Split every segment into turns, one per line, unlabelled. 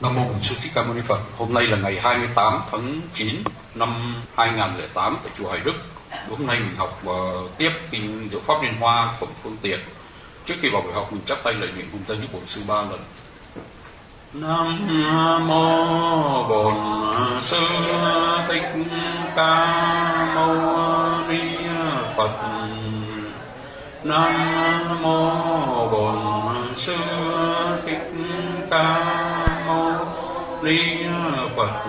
Nam mô Bổn Sư Thích Ca Mâu Ni Phật. Hôm nay là ngày 28 tháng 9 năm 2008 tại chùa Hải Đức. Hôm nay mình học tiếp kinh Diệu Pháp Liên Hoa phẩm Phương Tiện. Trước khi vào buổi học mình chắp tay lạy niệm cùng tên với Bổn Sư 3 lần. Nam mô Bổn Sư Thích Ca Mâu Ni Phật. Nam mô Bổn Sư Thích Ca Ni Phật.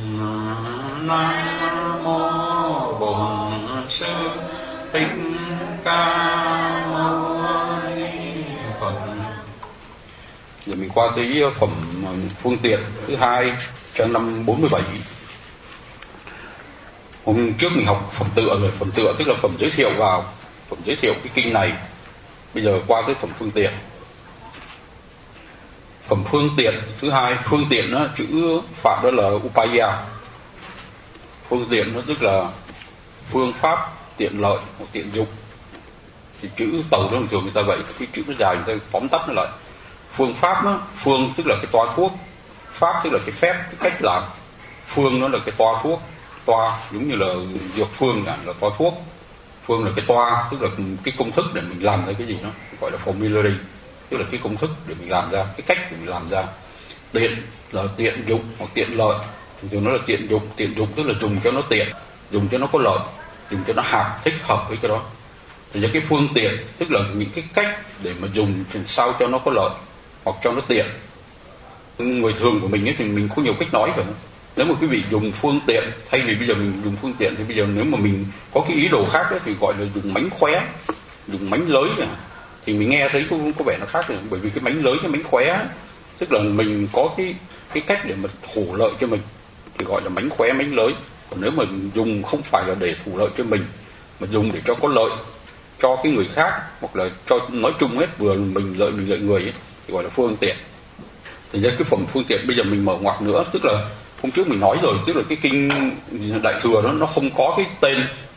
Nam mô Bổn Sư Thích Ca Mâu Ni Phật. Giờ mình qua tới phẩm Phương Tiện thứ hai, trang năm 47. Hôm trước mình học phẩm tựa rồi. Phẩm tựa tức là phẩm giới thiệu phẩm giới thiệu cái kinh này. Bây giờ qua tới phẩm Phương Tiện. Phẩm Phương Tiện thứ hai, phương tiện đó, chữ Phạn đó là upaya. Phương tiện nó tức là phương pháp, tiện lợi hoặc tiện dụng. Thì chữ tàu đó thường người ta vậy, cái chữ nó dài người ta tóm tắt nó lại. Phương pháp đó, phương tức là cái toa thuốc, pháp tức là cái phép, cái cách làm. Phương nó là cái toa thuốc, toa giống như là dược phương là toa thuốc. Phương là cái toa, tức là cái công thức để mình làm ra cái gì đó, gọi là formulary, tức là cái công thức để mình làm ra, cái cách để mình làm ra. Tiện là tiện dụng hoặc tiện lợi, thường nó là tiện dụng tức là dùng cho nó tiện, dùng cho nó có lợi, dùng cho nó thích hợp với cái đó. Thì cái phương tiện tức là những cái cách để mà dùng sao cho nó có lợi hoặc cho nó tiện. Người thường của mình ấy thì mình có nhiều cách nói phải không? Nếu mà quý vị dùng phương tiện, thay vì bây giờ mình dùng phương tiện thì bây giờ nếu mà mình có cái ý đồ khác ấy, thì gọi là dùng mánh khóe, dùng mánh lới thì mình nghe thấy có vẻ nó khác rồi. Bởi vì cái mánh lới, cái mánh khóe tức là mình có cái cách để mà thủ lợi cho mình thì gọi là mánh khóe, mánh lới. Còn nếu mà dùng không phải là để thủ lợi cho mình mà dùng để cho có lợi cho cái người khác hoặc là cho nói chung hết, vừa mình lợi người ấy, thì gọi là phương tiện. Thì ra cái phẩm phương tiện bây giờ mình mở ngoặc nữa, tức là hôm trước mình nói rồi, tức là cái kinh Đại Thừa đó nó không có cái tên.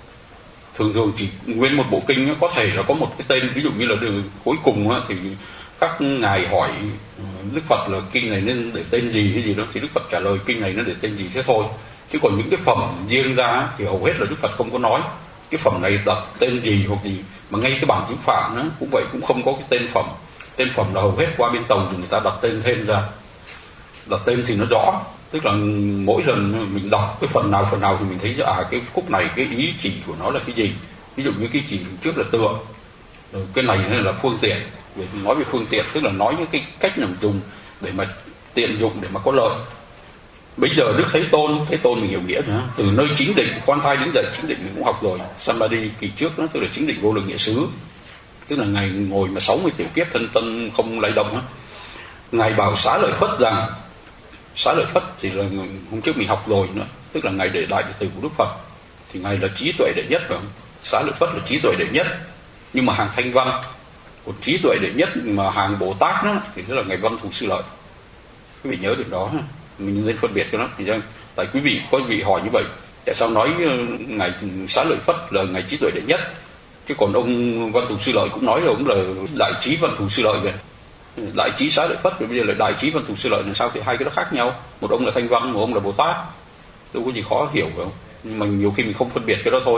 Thường chỉ nguyên một bộ kinh nó có thể là có một cái tên, ví dụ như là cuối cùng á, thì các ngài hỏi Đức Phật là kinh này nên để tên gì hay gì đó, thì Đức Phật trả lời kinh này nó để tên gì thế thôi. Chứ còn những cái phẩm riêng ra thì hầu hết là Đức Phật không có nói cái phẩm này đặt tên gì hoặc gì, mà ngay cái bản chữ Phạn á cũng vậy, cũng không có cái tên phẩm. Tên phẩm là hầu hết qua bên Tàu thì người ta đặt tên thêm ra. Đặt tên thì nó rõ, tức là mỗi lần mình đọc cái phần nào thì mình thấy cái khúc này cái ý chỉ của nó là cái gì. Ví dụ như cái chỉ trước là tựa, cái này là phương tiện. Nói về phương tiện tức là nói những cái cách nào dùng để mà tiện dụng, để mà có lợi. Bây giờ Đức Thế Tôn mình hiểu nghĩa nữa. Từ nơi chính định khoan thai đến giờ, chính định mình cũng học rồi. Samadhi kỳ trước đó tức là chính định vô lượng nghĩa xứ, tức là ngài ngồi mà 60 tiểu kiếp thân tâm không lay động á. Ngài bảo Xá Lợi Phất rằng, Xá Lợi Phất thì là hôm trước mình học rồi nữa, tức là ngài đệ đại đệ tử của Đức Phật, thì ngài là trí tuệ đệ nhất phải không? Xá Lợi Phất là trí tuệ đệ nhất, nhưng mà hàng Thanh Văn. Còn trí tuệ đệ nhất mà hàng Bồ Tát đó, thì đó là ngài Văn Thù Sư Lợi. Quý vị nhớ được đó, mình nên phân biệt cho nó. Thì tại quý vị có vị hỏi như vậy, tại sao nói ngài Xá Lợi Phất là ngài trí tuệ đệ nhất, chứ còn ông Văn Thù Sư Lợi cũng nói là ông là đại trí Văn Thù Sư Lợi vậy. Đại trí Xá Lợi Phất và bây giờ là đại trí Văn Thù Sư Lợi, là sao thì hai cái đó khác nhau. Một ông là Thanh Văn, một ông là Bồ Tát, đâu có gì khó hiểu phải không? Nhưng mà nhiều khi mình không phân biệt cái đó thôi.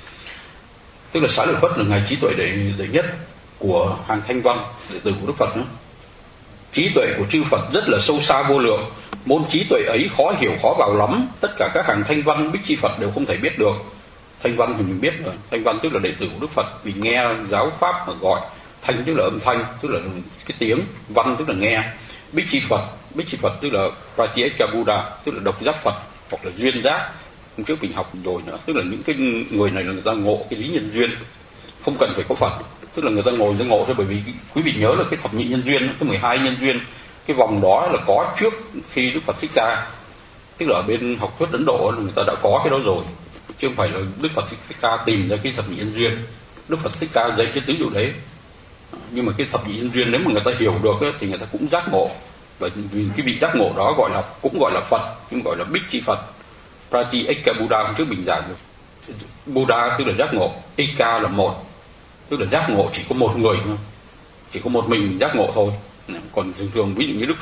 Tức là Xá Lợi Phất là ngài trí tuệ đệ nhất của hàng Thanh Văn, đệ tử của Đức Phật nữa. Trí tuệ của chư Phật rất là sâu xa vô lượng, môn trí tuệ ấy khó hiểu khó vào lắm, tất cả các hàng Thanh Văn Bích Chi Phật đều không thể biết được. Thanh Văn thì mình biết rồi, Thanh Văn tức là đệ tử của Đức Phật, vì nghe giáo pháp mà gọi. Thanh tức là âm thanh, tức là cái tiếng, văn tức là nghe. Bích Chi Phật tức là Pratyeka Buddha, tức là độc giác Phật hoặc là duyên giác. Hôm trước mình học rồi nữa, tức là những cái người này là người ta ngộ cái lý nhân duyên, không cần phải có Phật, tức là người ta ngồi người ta ngộ thôi. Bởi vì quý vị nhớ là cái thập nhị nhân duyên, cái 12 nhân duyên, cái vòng đó là có trước khi Đức Phật Thích Ca, tức là ở bên học thuyết Ấn Độ người ta đã có cái đó rồi, chứ không phải là Đức Phật Thích Ca tìm ra cái thập nhị nhân duyên. Đức Phật Thích Ca dạy cái tứ diệu đế. Nhưng mà cái thập nhị nhân duyên nếu mà người ta hiểu được ấy, thì người ta cũng giác ngộ. Và vì cái vị giác ngộ đó cũng gọi là Phật, nhưng gọi là Bích Chi Phật. Prati Eka Buddha hôm trước mình giảng rồi. Buddha tức là giác ngộ, Eka là một, tức là giác ngộ chỉ có một người thôi, chỉ có một mình giác ngộ thôi. Còn thường ví dụ như Đức Phật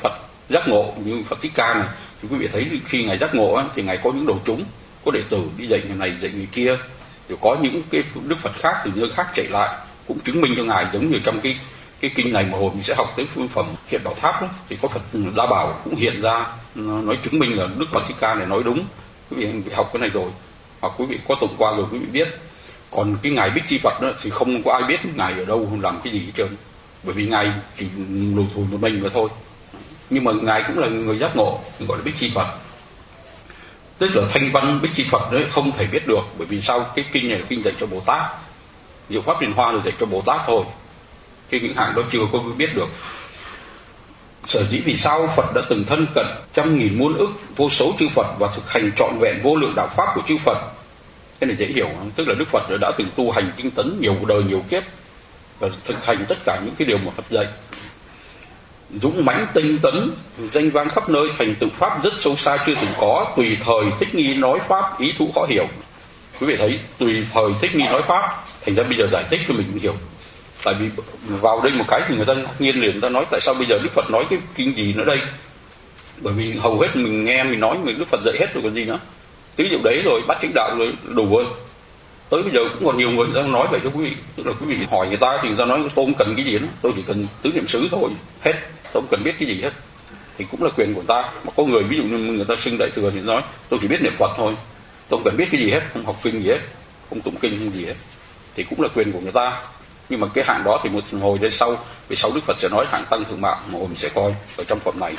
giác ngộ như Phật Thích Ca này, thì quý vị thấy khi ngài giác ngộ thì ngài có những đồ chúng, có đệ tử đi dạy người này dạy người kia, rồi có những cái Đức Phật khác từ nơi khác chạy lại cũng chứng minh cho ngài, giống như trong cái kinh này mà hồi mình sẽ học tới phương phẩm Hiện Bảo Tháp đó, thì có Phật Gia Bảo cũng hiện ra nói chứng minh là Đức Phật Thích Ca này nói đúng. Quý vị học cái này rồi, hoặc quý vị có tụng qua rồi quý vị biết. Còn cái ngài Bích Chi Phật đó, thì không có ai biết ngài ở đâu làm cái gì hết trơn, bởi vì ngài chỉ lùi thủi một mình mà thôi. Nhưng mà ngài cũng là người giác ngộ, gọi là Bích Chi Phật. Tức là thanh văn Bích Chi Phật đấy không thể biết được, bởi vì sao? Cái kinh này là kinh dạy cho Bồ Tát, Diệu Pháp Liên Hoa là dạy cho Bồ Tát thôi, cái những hạng đó chưa có biết được. Sở dĩ vì sao Phật đã từng thân cận trăm nghìn muôn ức vô số chư Phật và thực hành trọn vẹn vô lượng đạo pháp của chư Phật. Cái này dễ hiểu, tức là Đức Phật đã từng tu hành tinh tấn nhiều đời nhiều kiếp và thực hành tất cả những cái điều mà Phật dạy. Dũng mãnh tinh tấn, danh vang khắp nơi, thành tựu pháp rất sâu xa chưa từng có, tùy thời thích nghi nói pháp, ý thú khó hiểu. Quý vị thấy tùy thời thích nghi nói pháp, thành ra bây giờ giải thích cho mình hiểu. Tại vì vào đây một cái thì người ta nghiên liền, người ta nói tại sao bây giờ Đức Phật nói cái kinh gì nữa đây? Bởi vì hầu hết mình nghe mình nói mình Đức Phật dạy hết rồi còn gì nữa. Tứ diệu đấy rồi, bát chánh đạo rồi, đủ rồi. Tới bây giờ cũng còn nhiều người ta nói vậy cho quý vị. Tức là quý vị hỏi người ta thì người ta nói tôi không cần cái gì nữa, tôi chỉ cần tứ niệm xứ thôi, hết, tôi không cần biết cái gì hết. Thì cũng là quyền của người ta. Mà có người ví dụ như người ta xưng đại thừa thì nói tôi chỉ biết niệm Phật thôi, tôi không cần biết cái gì hết, không học kinh gì hết, không tụng kinh không gì hết, thì cũng là quyền của người ta. Nhưng mà cái hạng đó thì một hồi đây sau, vì sau Đức Phật sẽ nói hạng tăng thượng mạng, mà hồi mình sẽ coi ở trong phẩm này.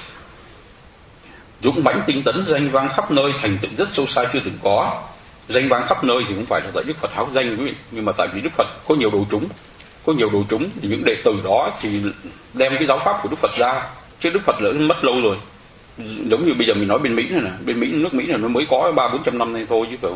Dũng mãnh tinh tấn, danh vang khắp nơi, thành tựu rất sâu xa chưa từng có. Danh vang khắp nơi thì không phải là tại Đức Phật háo danh quý vị, nhưng mà tại vì Đức Phật có nhiều đồ chúng, thì những đệ tử đó thì đem cái giáo pháp của Đức Phật ra, chứ Đức Phật đã mất lâu rồi. Giống như bây giờ mình nói bên Mỹ này nè, bên Mỹ, nước Mỹ này nó mới có 300-400 năm nay thôi chứ phải không?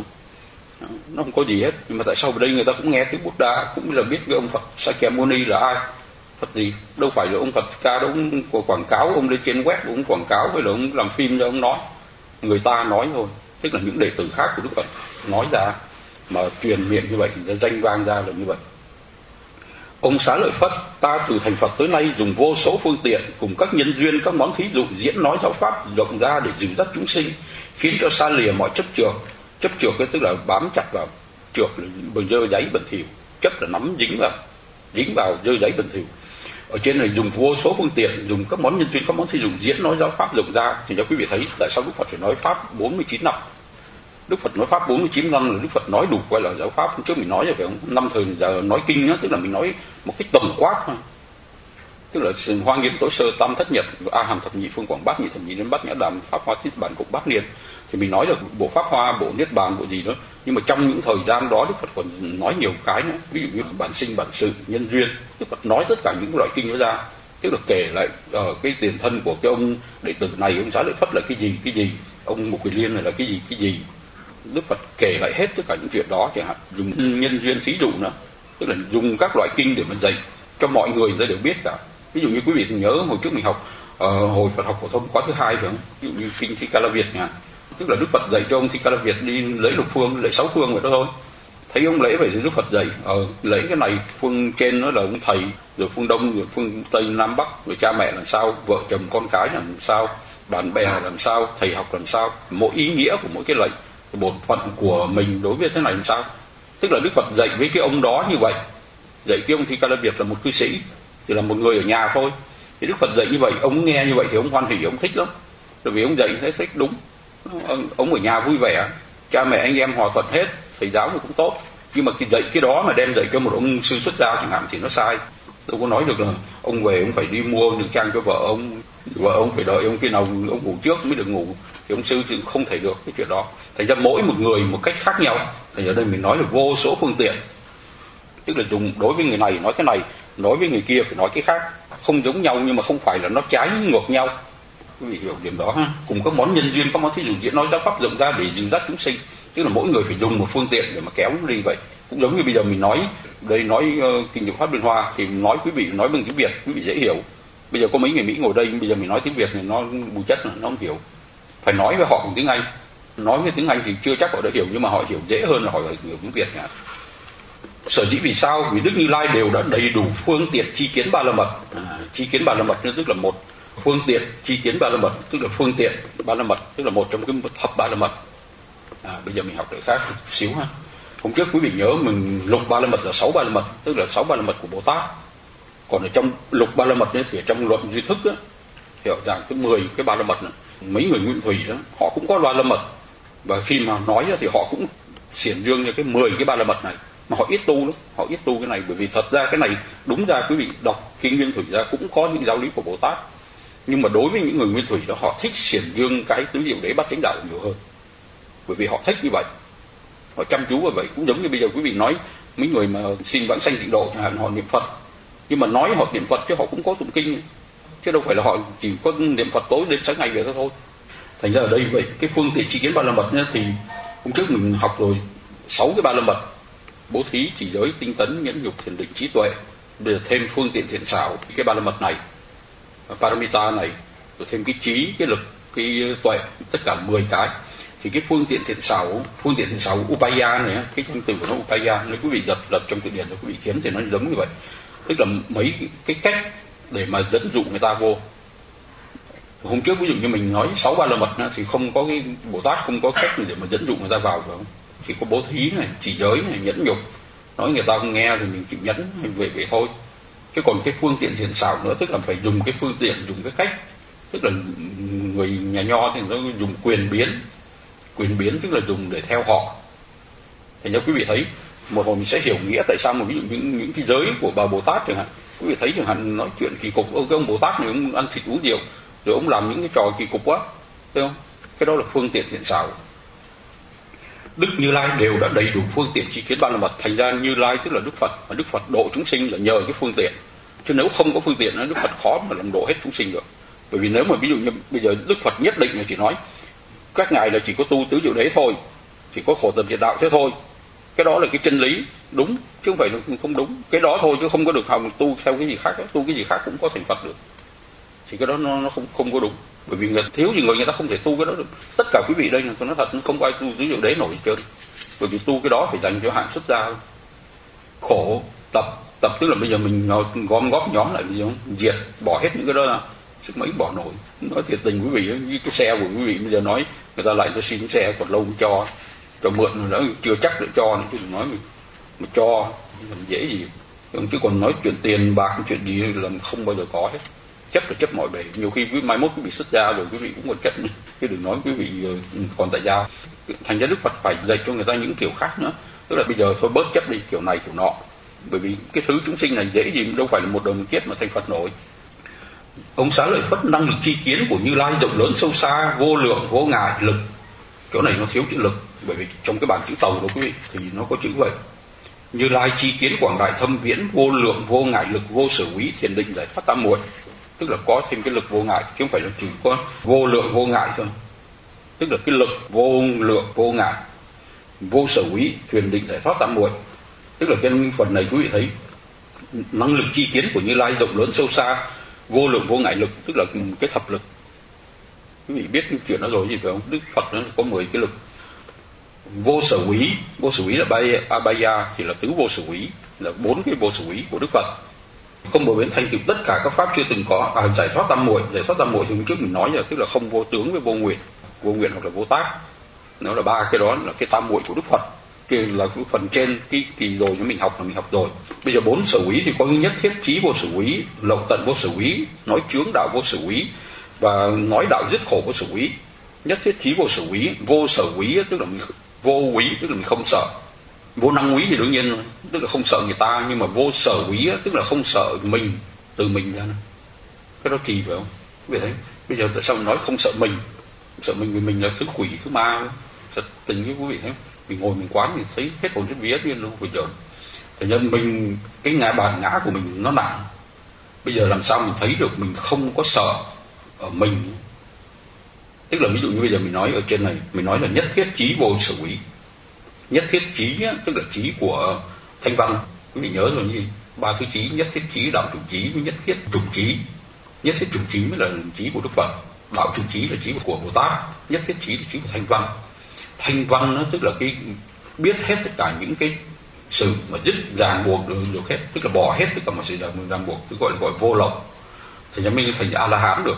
Nó không có gì hết. Nhưng mà tại sao ở đây người ta cũng nghe tiếng Buddha, cũng là biết cái ông Phật Sakyamuni là ai, Phật gì, đâu phải là ông Phật ca đâu, ông quảng cáo, ông lên trên web ông quảng cáo, hay là ông làm phim cho ông nói, người ta nói thôi. Tức là những đệ tử khác của Đức Phật nói ra, mà truyền miệng như vậy thì danh vang ra là như vậy. Ông Xá Lợi Phất, ta từ thành Phật tới nay dùng vô số phương tiện cùng các nhân duyên, các món thí dụ diễn nói giáo pháp rộng ra để dìu dắt chúng sinh, khiến cho xa lìa mọi chấp trược. Chấp trược tức là bám chặt vào, trược là dơ giấy bẩn thỉu, chấp là nắm dính vào dơ giấy bẩn thỉu. Ở trên này dùng vô số phương tiện, dùng các món nhân duyên, các món thí dụ diễn nói giáo pháp rộng ra, thì cho quý vị thấy tại sao Đức Phật phải nói pháp 49 năm. Đức Phật nói pháp 49 năm là Đức Phật nói đủ gọi là giáo pháp. Trước mình nói rồi phải không? Năm thời giờ nói kinh đó, tức là mình nói một cái tổng quát thôi. Tức là Hoa Nghiêm Tối Sơ Tam Thất Nhật, A Hàm Thập Nhị Phương Quảng Bát Nhị Thập Nhị đến Bát Nhã Đàm, Pháp Hoa Thiết Bản Cộng Bát Niên, thì mình nói được bộ Pháp Hoa, bộ Niết Bàn, bộ gì đó. Nhưng mà trong những thời gian đó Đức Phật còn nói nhiều cái nữa, ví dụ như bản sinh, bản sự, nhân duyên. Đức Phật nói tất cả những loại kinh đó ra, tức là kể lại cái tiền thân của cái ông đệ tử này, ông Xá Lợi Phất là cái gì, ông Mục Kiền Liên này là cái gì. Đức Phật kể lại hết tất cả những chuyện đó, chẳng hạn dùng nhân duyên thí dụ nữa, tức là dùng các loại kinh để mà dạy cho mọi người ta đều biết cả. Ví dụ như quý vị thì nhớ hồi trước mình học hồi Phật học phổ thông khóa thứ 2 phải không? Ví dụ như kinh Thích Ca La Việt nha, tức là Đức Phật dạy cho ông Thích Ca La Việt đi lấy lục phương, lấy 6 phương vậy đó thôi. Thấy ông lễ vậy thì Đức Phật dạy lấy cái này, phương trên nó là ông thầy, rồi phương đông, rồi phương tây, nam bắc, rồi cha mẹ làm sao, vợ chồng con cái làm sao, bạn bè làm sao, thầy học làm sao, mỗi ý nghĩa của mỗi cái lệnh, bổn phận của mình đối với thế này làm sao. Tức là Đức Phật dạy với cái ông đó như vậy, dạy cái ông Thích Ca La Việt là một cư sĩ, thì là một người ở nhà thôi, thì Đức Phật dạy như vậy, ông nghe như vậy thì ông hoan hỉ, ông thích lắm, bởi vì ông dạy thấy thích đúng. Ông ở nhà vui vẻ, cha mẹ anh em hòa thuận hết, thầy giáo thì cũng tốt. Nhưng mà cái dạy cái đó mà đem dạy cho một ông sư xuất gia chẳng hạn thì nó sai. Đâu có nói được là ông về ông phải đi mua nữ trang cho vợ ông phải đợi ông khi nào ông ngủ trước mới được ngủ, thì ông sư thì không thể được cái chuyện đó. Thành ra mỗi một người một cách khác nhau. Thì ở đây mình nói là vô số phương tiện, tức là dùng đối với người này nói thế này, nói với người kia phải nói cái khác, không giống nhau nhưng mà không phải là nó trái ngược nhau. Quý vị hiểu điểm đó ha? Cùng các món nhân duyên, các món thí dụ diễn nói giáo pháp rộng ra để dìu dắt chúng sinh, tức là mỗi người phải dùng một phương tiện để mà kéo nó đi vậy. Cũng giống như bây giờ mình nói đây, nói kinh Diệu Pháp Liên Hoa thì nói quý vị nói bằng tiếng Việt, quý vị dễ hiểu. Bây giờ có mấy người Mỹ ngồi đây, bây giờ mình nói tiếng Việt thì nó bùi chất, nó không hiểu. Phải nói với họ bằng tiếng Anh. Nói với tiếng Anh thì chưa chắc họ đã hiểu, nhưng mà họ hiểu dễ hơn là họ hiểu tiếng Việt nhỉ. Sở dĩ vì sao? Vì Đức Như Lai đều đã đầy đủ phương tiện chi kiến Ba La Mật. Chi kiến Ba La Mật tức là một phương tiện chi kiến ba la mật, tức là phương tiện ba la mật, tức là một trong cái thập ba la mật. Bây giờ mình học lại khác một xíu ha. Hôm trước quý vị nhớ mình lục ba la mật là 6 ba la mật, tức là 6 ba la mật của Bồ Tát. Còn ở trong lục ba la mật ấy, thì ở trong luận duy thức á, hiểu rằng cái 10 cái ba la mật này, mấy người Nguyên Thủy đó họ cũng có ba la mật, và khi mà nói thì họ cũng xiển dương như cái 10 cái ba la mật này, mà họ ít tu lắm, họ ít tu cái này, bởi vì thật ra cái này đúng ra quý vị đọc kinh Nguyên Thủy ra cũng có những giáo lý của Bồ Tát, nhưng mà đối với những người Nguyên Thủy đó họ thích xiển dương cái tứ diệu đế bát chánh đạo nhiều hơn, bởi vì họ thích như vậy, họ chăm chú vào vậy. Cũng giống như bây giờ quý vị nói mấy người mà xin vãng sanh tịnh độ chẳng hạn, họ niệm Phật, nhưng mà nói họ niệm Phật chứ họ cũng có tụng kinh, chứ đâu phải là họ chỉ có niệm Phật tối đến sáng ngày về thôi. Thành ra ở đây vậy cái phương tiện chi kiến ba la mật nhá, thì hôm trước mình học rồi 6 cái ba la mật: bố thí, trì giới, tinh tấn, nhẫn nhục, thiền định, trí tuệ. Bây giờ thêm phương tiện thiện xảo cái ba la mật này, paramita này, rồi thêm cái trí, cái lực, cái tuệ, tất cả 10 cái. Thì cái phương tiện thiện xảo upaya này, cái danh từ của nó upaya, nếu quý vị lật trong từ điển cho quý vị kiếm thì nó giống như vậy, tức là mấy cái cách để mà dẫn dụ người ta vô. Hôm trước ví dụ như mình nói 6 ba la mật thì không có cái Bồ Tát không có cách để mà dẫn dụ người ta vào, phải không? Chỉ có bố thí này, trì giới này, nhẫn nhục, nói người ta không nghe thì mình chịu nhẫn vậy thôi. Chứ còn cái phương tiện thiện xảo nữa, tức là phải dùng cái phương tiện, dùng cái cách, tức là người nhà Nho thì nó dùng quyền biến tức là dùng để theo họ. Thì nếu quý vị thấy một hồi mình sẽ hiểu nghĩa tại sao mà ví dụ những cái giới của bà Bồ Tát chẳng hạn, quý vị thấy chẳng hạn nói chuyện kỳ cục, cái ông Bồ Tát này ông ăn thịt uống rượu, rồi ông làm những cái trò kỳ cục quá, thấy không? Cái đó là phương tiện thiện xảo. Đức Như Lai đều đã đầy đủ phương tiện chi kiến ba la mật, thành ra Như Lai tức là Đức Phật, và Đức Phật độ chúng sinh là nhờ cái phương tiện. Chứ nếu không có phương tiện Đức Phật khó mà làm độ hết chúng sinh được. Bởi vì nếu mà ví dụ như bây giờ Đức Phật nhất định là chỉ nói các ngài là chỉ có tu tứ diệu đế thôi, chỉ có khổ tập diệt đạo thế thôi, cái đó là cái chân lý đúng, chứ không phải là không đúng. Cái đó thôi chứ không có được học tu theo cái gì khác, tu cái gì khác cũng có thành Phật được. Thì cái đó nó không có đúng, bởi vì thiếu gì người ta không thể tu cái đó được. Tất cả quý vị đây là tôi nói thật, không ai tu tứ diệu đế nổi hết trơn, bởi vì tu cái đó phải dành cho hạng xuất gia. Khổ tập tức là bây giờ mình gom góp nhóm lại, bây giờ diệt bỏ hết những cái đó ra, sức mấy bỏ nổi. Nói thiệt tình quý vị, với cái xe của quý vị bây giờ nói người ta lại cho xin xe còn lâu mới cho mượn rồi đó, chưa chắc để cho nữa, chứ đừng nói mà cho làm dễ gì. Chứ còn nói chuyện tiền bạc chuyện gì là không bao giờ có hết, chấp là chấp mọi bề. Nhiều khi mai mốt quý vị xuất gia rồi quý vị cũng còn chấp, chứ đừng nói quý vị còn tại gia. Thành ra Đức Phật phải dạy cho người ta những kiểu khác nữa, tức là bây giờ thôi bớt chấp đi kiểu này kiểu nọ, bởi vì cái thứ chúng sinh này dễ gì đâu phải là một đời một kiếp mà thành Phật nổi. Ông Xá Lợi Phất năng lực chi kiến của Như Lai rộng lớn sâu xa, vô lượng vô ngại lực. Chỗ này nó thiếu chữ lực, bởi vì trong cái bản chữ Tàu đó quý vị thì nó có chữ vậy. Như Lai chi kiến quảng đại thâm viễn, vô lượng vô ngại lực, vô sở úy, thiền định giải thoát tam muội. Tức là có thêm cái lực vô ngại, chứ không phải là chỉ có vô lượng vô ngại thôi. Tức là cái lực vô lượng vô ngại, vô sở úy, thiền định giải thoát tam muội. Tức là cái phần này quý vị thấy năng lực chi kiến của Như Lai rộng lớn sâu xa, vô lượng vô ngại lực, tức là cái thập lực. Quý vị biết chuyện đó rồi gì phải không? Đức Phật nó có 10 cái lực. Vô sở úy là Abhaya, thì là tứ vô sở úy, là 4 cái vô sở úy của Đức Phật. Không bờ bến thành tựu tất cả các pháp chưa từng có. Giải thoát tam muội thì hôm trước mình nói là tức là không vô tướng với vô nguyện hoặc là vô tác. Nó là 3 cái đó là cái tam muội của Đức Phật. Cái là cái phần trên cái kỳ rồi mình học rồi. Bây giờ 4 sở úy thì có nhất thiết chí vô sở úy, lậu tận vô sở úy, nói chướng đạo vô sở úy, và nói đạo dứt khổ vô sở úy. Nhất thiết chí vô sở úy, vô sở úy tức là mình vô úy, tức là mình không sợ. Vô năng úy thì đương nhiên tức là không sợ người ta, nhưng mà vô sở úy tức là không sợ mình, từ mình ra. Cái đó kỳ phải không? Vì thế bây giờ tại sao mình nói không sợ mình vì mình là thứ quỷ thứ ma. Thật tình với quý vị thấy, mình ngồi mình quán mình thấy hết hồn hết vía nhiên luôn bây giờ. Thành ra mình cái bản ngã của mình nó nặng. Bây giờ làm sao mình thấy được mình không có sợ ở mình. Tức là ví dụ như bây giờ mình nói ở trên này, mình nói là nhất thiết chí vô sở úy. Nhất thiết chí tức là chí của Thanh Văn, quý vị nhớ rồi, như 3 thứ chí: nhất thiết chí, đạo chủng chí với nhất thiết chủng chí. Nhất thiết chủng chí mới là chí của Đức Phật, đạo chủng chí là chí của Bồ Tát, nhất thiết chí là chí của Thanh Văn. Thanh Văn nó tức là cái biết hết tất cả những cái sự mà dứt ràng buộc được hết, tức là bỏ hết tất cả mọi sự ràng buộc, tức gọi là vô lậu. Thì mình thành A La Hán được.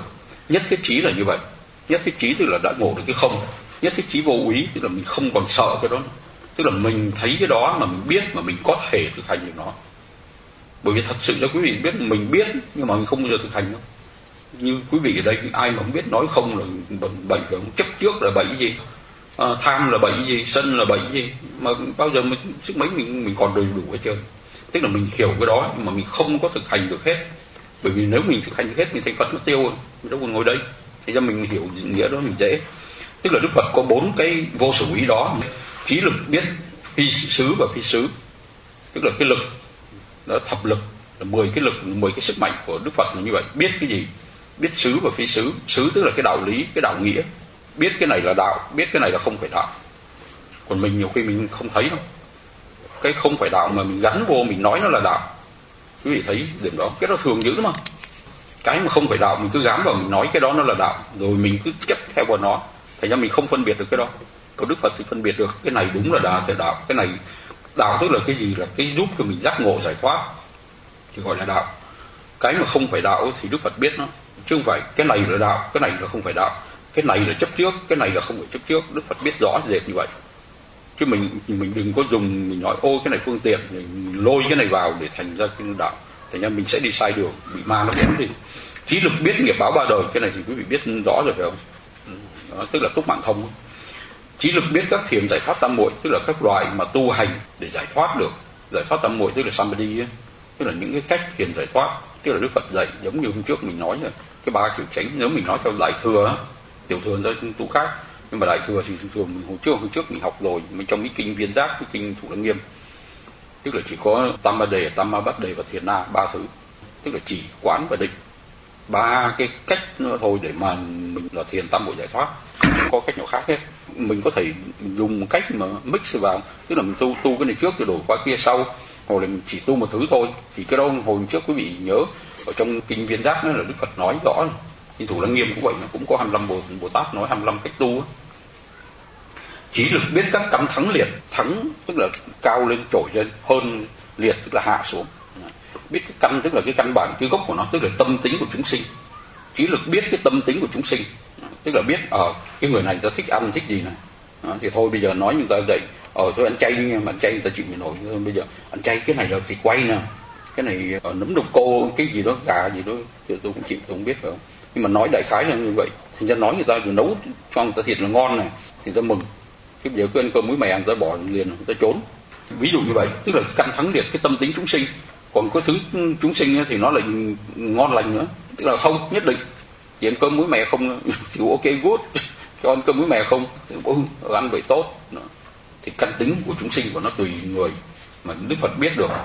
Nhất thiết chí là như vậy. Nhất thiết chí tức là đã ngộ được cái không. Nhất thiết chí vô úy tức là mình không còn sợ cái đó, tức là mình thấy cái đó mà mình biết mà mình có thể thực hành được nó. Bởi vì thật sự cho quý vị biết, mình biết nhưng mà mình không bao giờ thực hành đâu. Như quý vị ở đây ai mà không biết nói không là bệnh, rồi chấp trước là bậy gì, tham là bậy gì, sân là bậy gì, mà bao giờ mình sức mấy mình còn đầy đủ hết trơn. Tức là mình hiểu cái đó nhưng mà mình không có thực hành được hết. Bởi vì nếu mình thực hành được hết mình thành Phật nó tiêu rồi, mình đâu còn ngồi đây. Thì ra mình hiểu nghĩa đó mình dễ. Tức là Đức Phật có 4 cái vô sở úy đó: trí lực biết phi xứ và phi xứ, tức là cái lực đó, thập lực là 10 cái lực, 10 cái sức mạnh của Đức Phật là như vậy. Biết cái gì? Biết xứ và phi xứ. Xứ tức là cái đạo lý, cái đạo nghĩa. Biết cái này là đạo, biết cái này là không phải đạo. Còn mình nhiều khi mình không thấy đâu. Cái không phải đạo mà mình gắn vô mình nói nó là đạo. Quý vị thấy điểm đó, cái đó thường dữ mà. Cái mà không phải đạo mình cứ gắn vào mình nói cái đó nó là đạo, rồi mình cứ chấp theo vào nó. Thành ra mình không phân biệt được cái đó. Còn Đức Phật thì phân biệt được cái này đúng là đạo, cái này đạo tức là cái gì, là cái giúp cho mình giác ngộ giải thoát thì gọi là đạo. Cái mà không phải đạo thì Đức Phật biết nó, chứ không phải cái này là đạo, cái này là không phải đạo, cái này là chấp trước, cái này là không phải chấp trước. Đức Phật biết rõ rệt như vậy. Chứ mình đừng có dùng mình nói ô cái này phương tiện, mình lôi cái này vào để thành ra cái đạo, thành ra mình sẽ đi sai đường, bị ma nó dẫn đi. Trí lực biết nghiệp báo 3 đời, cái này thì quý vị biết rõ rồi phải không? Đó, tức là túc mạng thông. Trí lực biết các thiền giải thoát tam muội, tức là các loại mà tu hành để giải thoát được. Giải thoát tam muội tức là samadhi ấy, tức là những cái cách thiền giải thoát. Tức là Đức Phật dạy giống như hôm trước mình nói rồi, cái 3 kiểu chánh. Nếu mình nói theo đại thừa á, tiểu thừa ra tu khác, nhưng mà đại thừa thì thường mình hôm trước mình học rồi, mình trong cái kinh Viên Giác, cái kinh Thủ Lăng Nghiêm, tức là chỉ có tam ma đề, tam ma bát đề và thiền na, 3 thứ, tức là chỉ quán và định, 3 cái cách thôi để mà mình là thiền tam muội giải thoát, không có cách nào khác hết. Mình có thể dùng một cách mà mix vào, tức là mình tu cái này trước rồi đổi qua kia sau, hoặc là mình chỉ tu một thứ thôi. Thì cái đó hồi trước quý vị nhớ ở trong kinh Viên Giác đó là Đức Phật nói rõ. Kinh Thủ Lăng Nghiêm cũng vậy, nó cũng có 25 Bồ Tát nói 25 cách tu. Trí lực biết các căn thắng liệt, thắng tức là cao lên trội lên, hơn liệt tức là hạ xuống. Biết cái căn tức là cái căn bản, cái gốc của nó, tức là tâm tính của chúng sinh. Trí lực biết cái tâm tính của chúng sinh, tức là biết cái người này ta thích ăn thích gì này, thì thôi bây giờ nói người ta dậy thôi ăn chay nhưng mà ăn chay người ta chịu nổi. Bây giờ ăn chay cái này là thịt quay nè, cái này nấm độc cô, cái gì đó gà gì đó tôi cũng chịu, tôi không biết phải không. Nhưng mà nói đại khái là như vậy. Thì ra nói người ta nấu cho người ta thịt là ngon này thì người ta mừng. Cái bây giờ cứ ăn cơm muối mè người ta bỏ liền, người ta trốn. Ví dụ như vậy, tức là căn thắng liệt cái tâm tính chúng sinh. Còn có thứ chúng sinh thì nó lại ngon lành nữa, tức là không nhất định chỉ ăn cơm muối mè không thì ok good, cho ăn cơm muối mè không thì ăn vậy tốt. Thì căn tính của chúng sinh của nó tùy người mà Đức Phật biết được.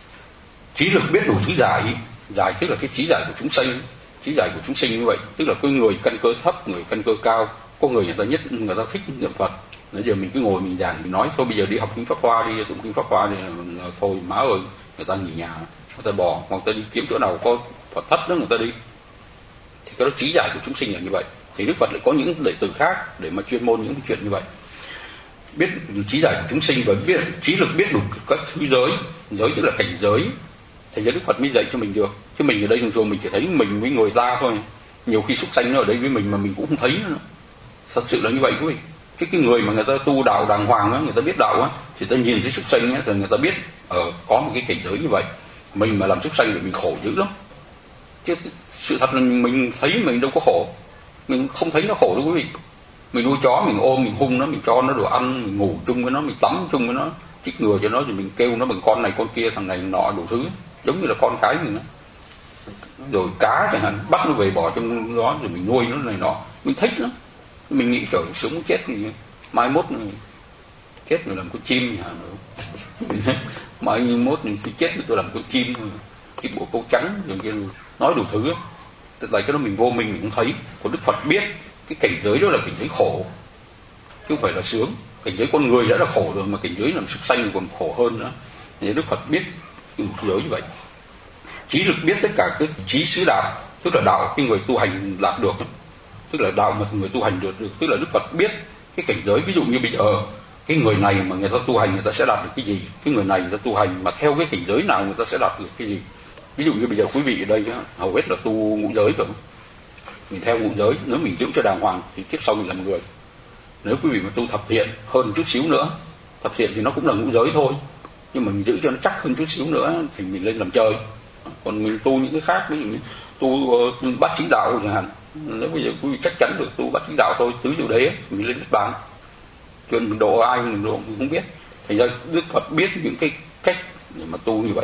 Trí lực biết đủ thứ giải tức là cái trí giải của chúng sinh. Trí giải của chúng sinh như vậy, tức là có người căn cơ thấp, người căn cơ cao, có người người ta thích niệm Phật. Bây giờ mình cứ ngồi mình giảng mình nói thôi bây giờ đi học kinh Pháp Hoa đi, tụng kinh Pháp Hoa đi là thôi má ơi, người ta nghỉ nhà, người ta bỏ, hoặc người ta đi kiếm chỗ nào có Phật thất đó người ta đi. Thì cái đó trí giải của chúng sinh là như vậy. Thì Đức Phật lại có những đệ tử khác để mà chuyên môn những chuyện như vậy. Biết trí giải của chúng sinh và biết trí lực biết đủ các thứ giới tức là cảnh giới. Thành ra Đức Phật mới dạy cho mình được. Chứ mình ở đây thường thường mình chỉ thấy mình với người ta thôi. Nhiều khi súc sanh nó ở đây với mình mà mình cũng không thấy nữa. Thật sự là như vậy quý vị. Cái người mà người ta tu đạo đàng hoàng á, người ta biết đạo á, thì ta nhìn thấy súc sanh á, thì người ta biết có một cái cảnh giới như vậy. Mình mà làm súc sanh thì mình khổ dữ lắm. Chứ sự thật là mình thấy mình đâu có khổ, mình không thấy nó khổ đâu quý vị. Mình nuôi chó mình ôm mình hung nó, mình cho nó đồ ăn, mình ngủ chung với nó, mình tắm chung với nó, chích ngừa cho nó, rồi mình kêu nó bằng con này con kia, thằng này nọ đủ thứ, giống như là con cái mình đó. Rồi cá chẳng hạn, bắt nó về bỏ trong đó rồi mình nuôi nó này nọ, mình thích nó. Mình nghĩ trời sống muốn chết gì, mai mốt này, chết rồi làm con chim hả? Mai mốt này, khi chết tôi làm con chim, cái bộ câu trắng rồi kia, nói đủ thứ. Tại cái đó mình vô mình cũng thấy. Còn Đức Phật biết cái cảnh giới đó là cảnh giới khổ, chứ không phải là sướng. Cảnh giới con người đã là khổ rồi mà cảnh giới làm súc sanh còn khổ hơn nữa. Thì Đức Phật biết cái giới như vậy. Trí lực biết tất cả cái trí xứ đạo, tức là đạo cái người tu hành đạt được, tức là đạo mà người tu hành được, tức là Đức Phật biết cái cảnh giới. Ví dụ như bây giờ cái người này mà người ta tu hành người ta sẽ đạt được cái gì, cái người này người ta tu hành mà theo cái cảnh giới nào người ta sẽ đạt được cái gì. Ví dụ như bây giờ quý vị ở đây hầu hết là tu ngũ giới rồi, mình theo ngũ giới, nếu mình giữ cho đàng hoàng thì kiếp sau mình làm người. Nếu quý vị mà tu thập thiện hơn chút xíu nữa, thập thiện thì nó cũng là ngũ giới thôi, nhưng mà mình giữ cho nó chắc hơn chút xíu nữa thì mình lên làm trời. Còn mình tu những cái khác, ví dụ như tu bát chính đạo chẳng hạn, nếu bây giờ quý vị chắc chắn được tu bát chính đạo thôi, tứ diệu đế, mình lên Niết Bàn. Chuyện mình độ ai mình độ mình không biết. Thành ra Đức Phật biết những cái cách để mà tu như vậy.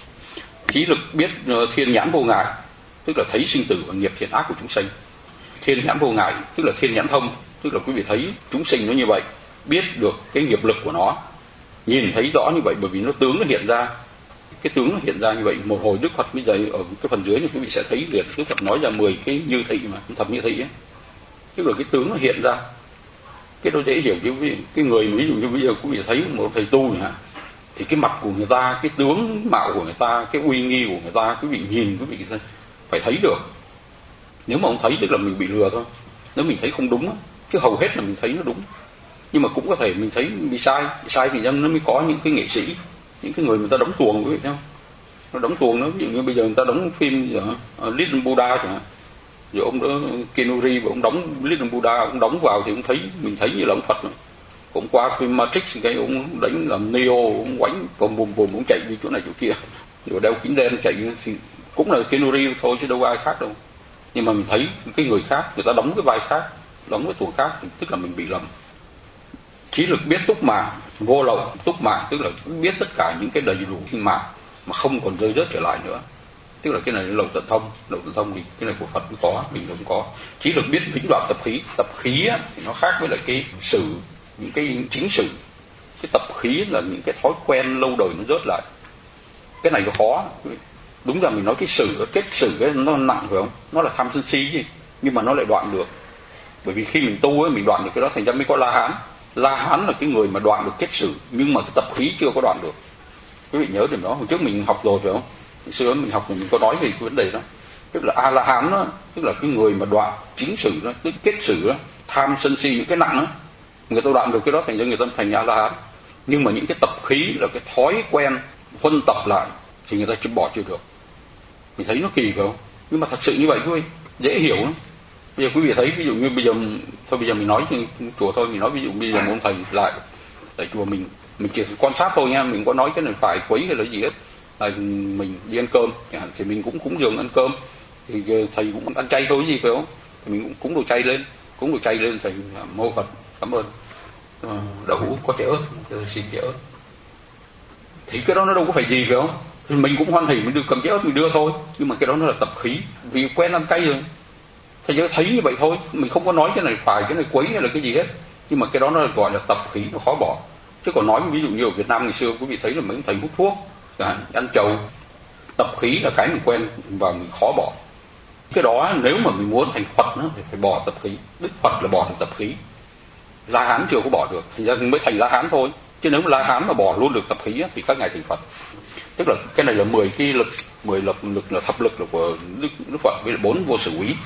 Trí lực biết thiên nhãn vô ngại, tức là thấy sinh tử và nghiệp thiện ác của chúng sinh. Thiên nhãn vô ngại tức là thiên nhãn thông, tức là quý vị thấy chúng sinh nó như vậy, biết được cái nghiệp lực của nó, nhìn thấy rõ như vậy, bởi vì nó tướng nó hiện ra, cái tướng nó hiện ra như vậy. Một hồi Đức Phật bây giờ ở cái phần dưới này quý vị sẽ thấy liền, Đức Phật nói ra 10 cái như thị mà thập như thị ấy, tức là cái tướng nó hiện ra. Cái đó dễ hiểu chứ, cái người ví dụ như bây giờ quý vị thấy một thầy tu nhỉ, thì cái mặt của người ta, cái tướng mạo của người ta, cái uy nghi của người ta, quý vị nhìn quý vị phải thấy được. Nếu mà không thấy tức là mình bị lừa thôi, nếu mình thấy không đúng, chứ hầu hết là mình thấy nó đúng. Nhưng mà cũng có thể mình thấy bị sai thì nó mới có những cái nghệ sĩ, những cái người ta đóng tuồng, quý vị thấy không? Nó đóng tuồng đó, ví dụ như bây giờ người ta đóng phim Little Buddha chẳng hạn, rồi ông đó Keanu Reeves ông đóng Little Buddha, ông đóng vào thì ông thấy mình thấy như là ông Phật rồi. Cũng qua phim Matrix cái ông đánh làm Neo, ông quánh còn bùm ông chạy đi chỗ này chỗ kia, rồi đeo kính đen chạy thì cũng là Keanu Reeves thôi chứ đâu ai khác đâu. Nhưng mà mình thấy cái người khác, người ta đóng cái vai khác, đóng cái tuồng khác thì tức là mình bị lầm. Trí lực biết túc mạng, vô lậu túc mạng tức là biết tất cả những cái đầy đủ sinh mạng mà không còn rơi rớt trở lại nữa. Tức là cái này là lậu tận thông thì cái này của Phật mới có, mình không có. Trí lực biết vĩnh đoạn tập khí á, thì nó khác với lại cái sử, những cái chính sử. Cái tập khí là những cái thói quen lâu đời nó rớt lại. Cái này nó khó. Đúng ra mình nói cái sử, kết sử cái nó nặng phải không? Nó là tham sân si chứ, nhưng mà nó lại đoạn được. Bởi vì khi mình tu ấy, mình đoạn được cái đó, thành ra mới có La Hán. La Hán là cái người mà đoạn được kết sử, nhưng mà cái tập khí chưa có đoạn được. Quý vị nhớ điểm đó, hồi trước mình học rồi phải không? Hồi xưa mình học mình có nói về cái vấn đề đó. Tức là A La Hán đó, tức là cái người mà đoạn chính sử đó, tức kết sử đó, tham sân si những cái nặng đó, người ta đoạn được cái đó, thành ra người ta thành A La Hán. Nhưng mà những cái tập khí là cái thói quen huân tập lại thì người ta chưa bỏ chưa được. Mình thấy nó kỳ phải không? Nhưng mà thật sự như vậy quý vị, dễ hiểu lắm. Bây giờ quý vị thấy ví dụ như bây giờ mình nói trên chùa thôi, mình nói ví dụ bây giờ một thầy lại tại chùa mình chỉ quan sát thôi nha, mình có nói cái này phải quấy hay là gì hết. Là mình đi ăn cơm thì mình cũng cúng dường ăn cơm, thì thầy cũng ăn chay thôi gì phải không? Thì mình cũng cúng đồ chay lên thầy mô Phật cảm ơn đậu hũ có chè ớt, xin chè ớt. Thì cái đó nó đâu có phải gì phải không? Thì mình cũng hoan hỉ mình được cầm chè ớt mình đưa thôi, nhưng mà cái đó nó là tập khí, vì quen ăn cay rồi. Thầy chỉ thấy như vậy thôi, mình không có nói cái này phải, cái này quấy hay là cái gì hết. Nhưng mà cái đó nó gọi là tập khí, nó khó bỏ. Chứ còn nói ví dụ như ở Việt Nam ngày xưa quý vị thấy là mấy thầy hút thuốc, ăn trầu, tập khí là cái mình quen và mình khó bỏ. Cái đó nếu mà mình muốn thành Phật thì phải bỏ tập khí. Đức Phật là bỏ được tập khí, La Hán chưa có bỏ được, thành ra mới thành La Hán thôi. Chứ nếu mà La Hán mà bỏ luôn được tập khí thì các ngài thành Phật. Tức là cái này là 10 cái lực, 10 lực là thập lực là của Đức Phật với 4 vô sự úy.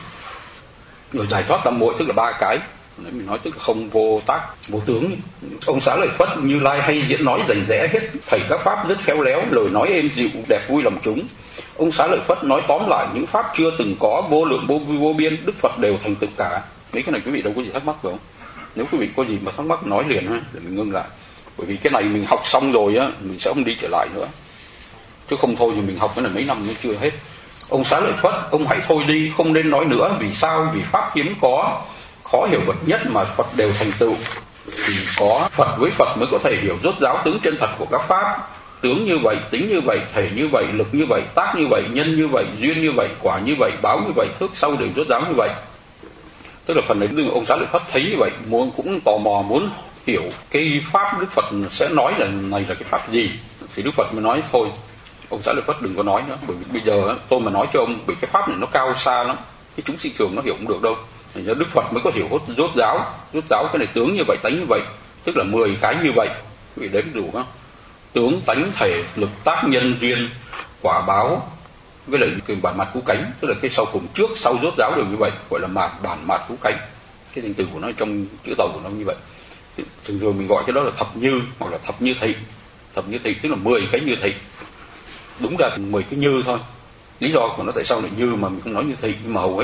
Rồi giải thoát tam muội tức là 3 cái. Đấy, mình nói tức là không vô tác, vô tướng. Ông Xá Lợi Phất Như Lai hay diễn nói rành rẽ hết thầy các pháp rất khéo léo, lời nói êm dịu đẹp vui lòng chúng. Ông Xá Lợi Phất nói tóm lại những pháp chưa từng có, vô lượng vô biên, Đức Phật đều thành tựu cả. Mấy cái này quý vị đâu có gì thắc mắc phải không? Nếu quý vị có gì mà thắc mắc nói liền ha, để mình ngưng lại. Bởi vì cái này mình học xong rồi á, mình sẽ không đi trở lại nữa. Chứ không thôi thì mình học cái này mấy năm nó chưa hết. Ông Xá Lợi Phất, ông hãy thôi đi, không nên nói nữa. Vì sao? Vì pháp hiếm có, khó hiểu bậc nhất mà Phật đều thành tựu. Thì có Phật với Phật mới có thể hiểu rốt ráo tướng chân thật của các pháp. Tướng như vậy, tính như vậy, thể như vậy, lực như vậy, tác như vậy, nhân như vậy, duyên như vậy, quả như vậy, báo như vậy, thước sau đều rốt ráo như vậy. Tức là phần này ông Xá Lợi Phất thấy như vậy, cũng tò mò muốn hiểu cái pháp Đức Phật sẽ nói là này là cái pháp gì. Thì Đức Phật mới nói thôi, ông Xá Lợi Phất đừng có nói nữa, bởi vì bây giờ tôi mà nói cho ông, bởi cái pháp này nó cao xa lắm, cái chúng sinh thường nó hiểu không được đâu. Thành ra Đức Phật mới có hiểu rốt ráo cái này tướng như vậy, tánh như vậy, tức là 10 cái như vậy, quý vị đếm đủ không? Tướng, tánh, thể, lực, tác, nhân, duyên, quả, báo, với lại cái bản mặt cú cánh, tức là cái sau cùng trước sau rốt ráo đều như vậy, gọi là bản mặt cú cánh. Cái thành từ của nó trong chữ tàu của nó như vậy. Thường thường mình gọi cái đó là thập như hoặc là thập như thị. Thập như thị tức là 10 cái như thị. Đúng ra thì 10 cái như thôi. Lý do của nó tại sao lại như mà mình không nói như thị, nhưng mà hầu hết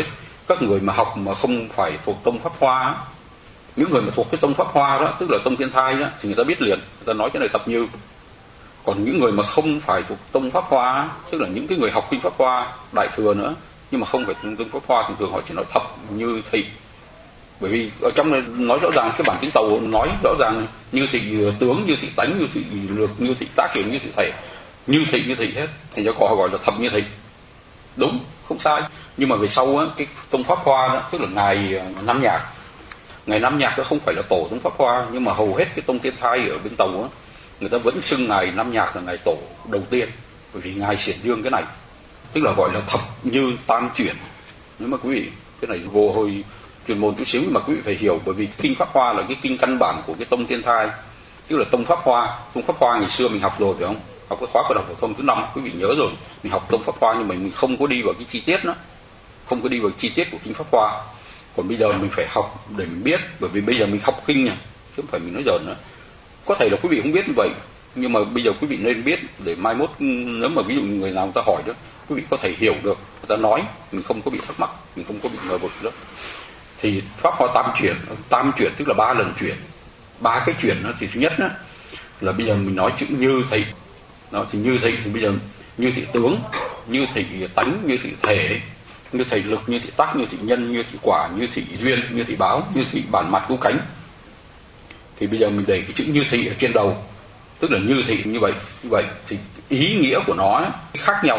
các người mà học mà không phải thuộc tông Pháp Hoa, những người mà thuộc cái tông Pháp Hoa đó, tức là tông Thiên Thai đó, thì người ta biết liền, người ta nói cái này thập như. Còn những người mà không phải thuộc tông Pháp Hoa, tức là những cái người học kinh Pháp Hoa, Đại Thừa nữa, nhưng mà không phải tông Pháp Hoa, thì thường họ chỉ nói thập như thị. Bởi vì ở trong này nói rõ ràng, cái bản kinh Tàu nói rõ ràng này, như thị tướng, như thị tánh, như thị lược, như thị tác, như thị thể, như thị hết, thì cho họ gọi là thập như thị. Đúng, không sai. Nhưng mà về sau á, cái tông Pháp Hoa đó, tức là ngài Nam Nhạc, ngài Nam Nhạc đó không phải là tổ tông Pháp Hoa, nhưng mà hầu hết cái tông Thiên Thai ở bên Tàu á, người ta vẫn xưng ngài Nam Nhạc là ngài tổ đầu tiên, bởi vì ngài xiển dương cái này, tức là gọi là thập như tam chuyển. Nếu mà quý vị, cái này vô hơi chuyên môn chút xíu, mà quý vị phải hiểu, bởi vì kinh Pháp Hoa là cái kinh căn bản của cái tông Thiên Thai, tức là tông Pháp Hoa. Tông Pháp Hoa ngày xưa mình học rồi phải không? Học cái khóa của học phổ thông thứ 5, quý vị nhớ rồi, mình học tông Pháp Hoa, nhưng mà mình không có đi vào cái chi tiết nữa, không có đi vào chi tiết của kinh Pháp Hoa. Còn bây giờ mình phải học để mình biết, bởi vì bây giờ mình học kinh nha, chứ không phải mình nói giỡn nữa. Có thể là quý vị không biết như vậy, nhưng mà bây giờ quý vị nên biết, để mai mốt nếu mà ví dụ người nào người ta hỏi đó, quý vị có thể hiểu được, người ta nói mình không có bị thắc mắc, mình không có bị ngờ vực đó. Thì Pháp Hoa tam chuyển tức là 3 lần chuyển. 3 cái chuyển đó, thì thứ nhất đó, là bây giờ mình nói chữ như thị đó, thì như thị thì bây giờ như thị tướng, như thị tánh, như thị thể, như thị lực, như thị tác, như thị nhân, như thị quả, như thị duyên, như thị báo, như thị bản mặt cứu cánh. Thì bây giờ mình để cái chữ như thị ở trên đầu, tức là như thị như vậy thì ý nghĩa của nó khác nhau.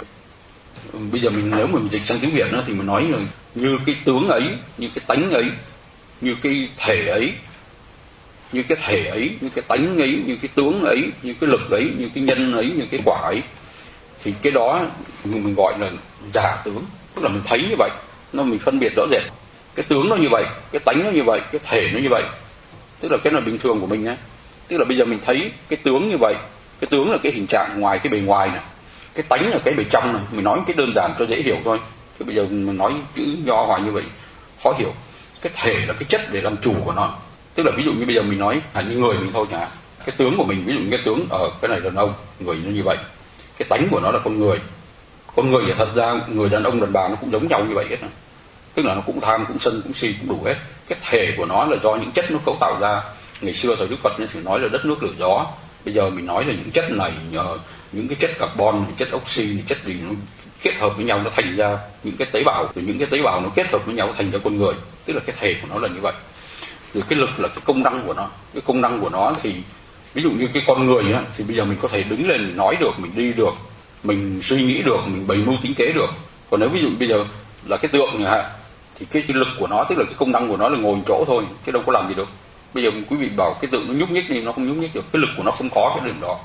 Bây giờ nếu mà mình dịch sang tiếng Việt nữa, thì mình nói là như cái tướng ấy, như cái tánh ấy, như cái thể ấy, như cái thể ấy, như cái tánh ấy, như cái tướng ấy, như cái lực ấy, như cái nhân ấy, như cái quả ấy. Thì cái đó mình gọi là giả tướng, tức là mình thấy như vậy, mình phân biệt rõ rệt. Cái tướng nó như vậy, cái tánh nó như vậy, cái thể nó như vậy, tức là cái là bình thường của mình nhé. Tức là bây giờ mình thấy cái tướng như vậy, cái tướng là cái hình trạng ngoài, cái bề ngoài này, cái tánh là cái bề trong này. Mình nói cái đơn giản cho dễ hiểu thôi, chứ bây giờ mình nói chữ nho hoài như vậy khó hiểu. Cái thể là cái chất để làm chủ của nó, tức là ví dụ như bây giờ mình nói như người mình thôi chẳng hạn, cái tướng của mình, ví dụ như cái tướng ở cái này đàn ông, người nó như vậy, cái tánh của nó là con người thì thật ra người đàn ông đàn bà nó cũng giống nhau như vậy hết, tức là nó cũng tham, cũng sân, cũng si, cũng đủ hết. Cái thể của nó là do những chất nó cấu tạo ra. Ngày xưa thời Đức Phật thì nói là đất nước lửa gió, bây giờ mình nói là những chất này, những cái chất carbon, những chất oxy, những chất gì nó kết hợp với nhau, nó thành ra những cái tế bào, rồi những cái tế bào nó kết hợp với nhau thành ra con người, tức là cái thể của nó là như vậy. Rồi cái lực là cái công năng của nó. Cái công năng của nó thì ví dụ như cái con người á, thì bây giờ mình có thể đứng lên, mình nói được, mình đi được, mình suy nghĩ được, mình bày mưu tính kế được. Còn nếu ví dụ bây giờ là cái tượng này ha, thì cái lực của nó, tức là cái công năng của nó là ngồi chỗ thôi, chứ đâu có làm gì được. Bây giờ quý vị bảo cái tượng nó nhúc nhích thì nó không nhúc nhích được, cái lực của nó không có cái điểm đó.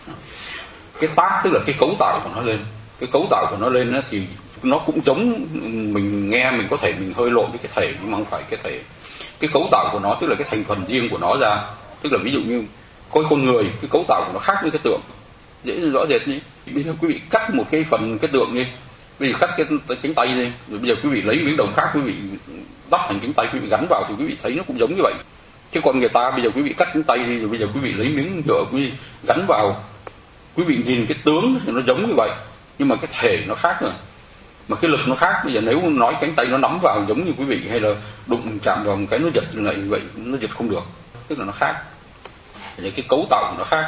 Cái tác tức là cái cấu tạo của nó lên, cái cấu tạo của nó lên đó, thì nó cũng giống, mình nghe mình có thể mình hơi lộn với cái thể, nhưng mà không phải cái thể. Cái cấu tạo của nó tức là cái thành phần riêng của nó ra, tức là ví dụ như coi con người, cái cấu tạo của nó khác với cái tượng, dễ rõ rệt nhỉ. Bây giờ quý vị cắt một cái phần cái tượng đi, bây giờ cắt cái cánh tay đi, rồi bây giờ quý vị lấy miếng đồng khác, quý vị đắp thành cánh tay, quý vị gắn vào thì quý vị thấy nó cũng giống như vậy. Chứ còn người ta bây giờ quý vị cắt cánh tay đi, rồi bây giờ quý vị lấy miếng nhựa quý vị gắn vào, quý vị nhìn cái tướng thì nó giống như vậy, nhưng mà cái thể nó khác rồi, mà cái lực nó khác. Bây giờ nếu nói cánh tay nó nắm vào giống như quý vị, hay là đụng chạm vào một cái nó giật lại như vậy, nó giật không được, tức là nó khác, cái cấu tạo của nó khác.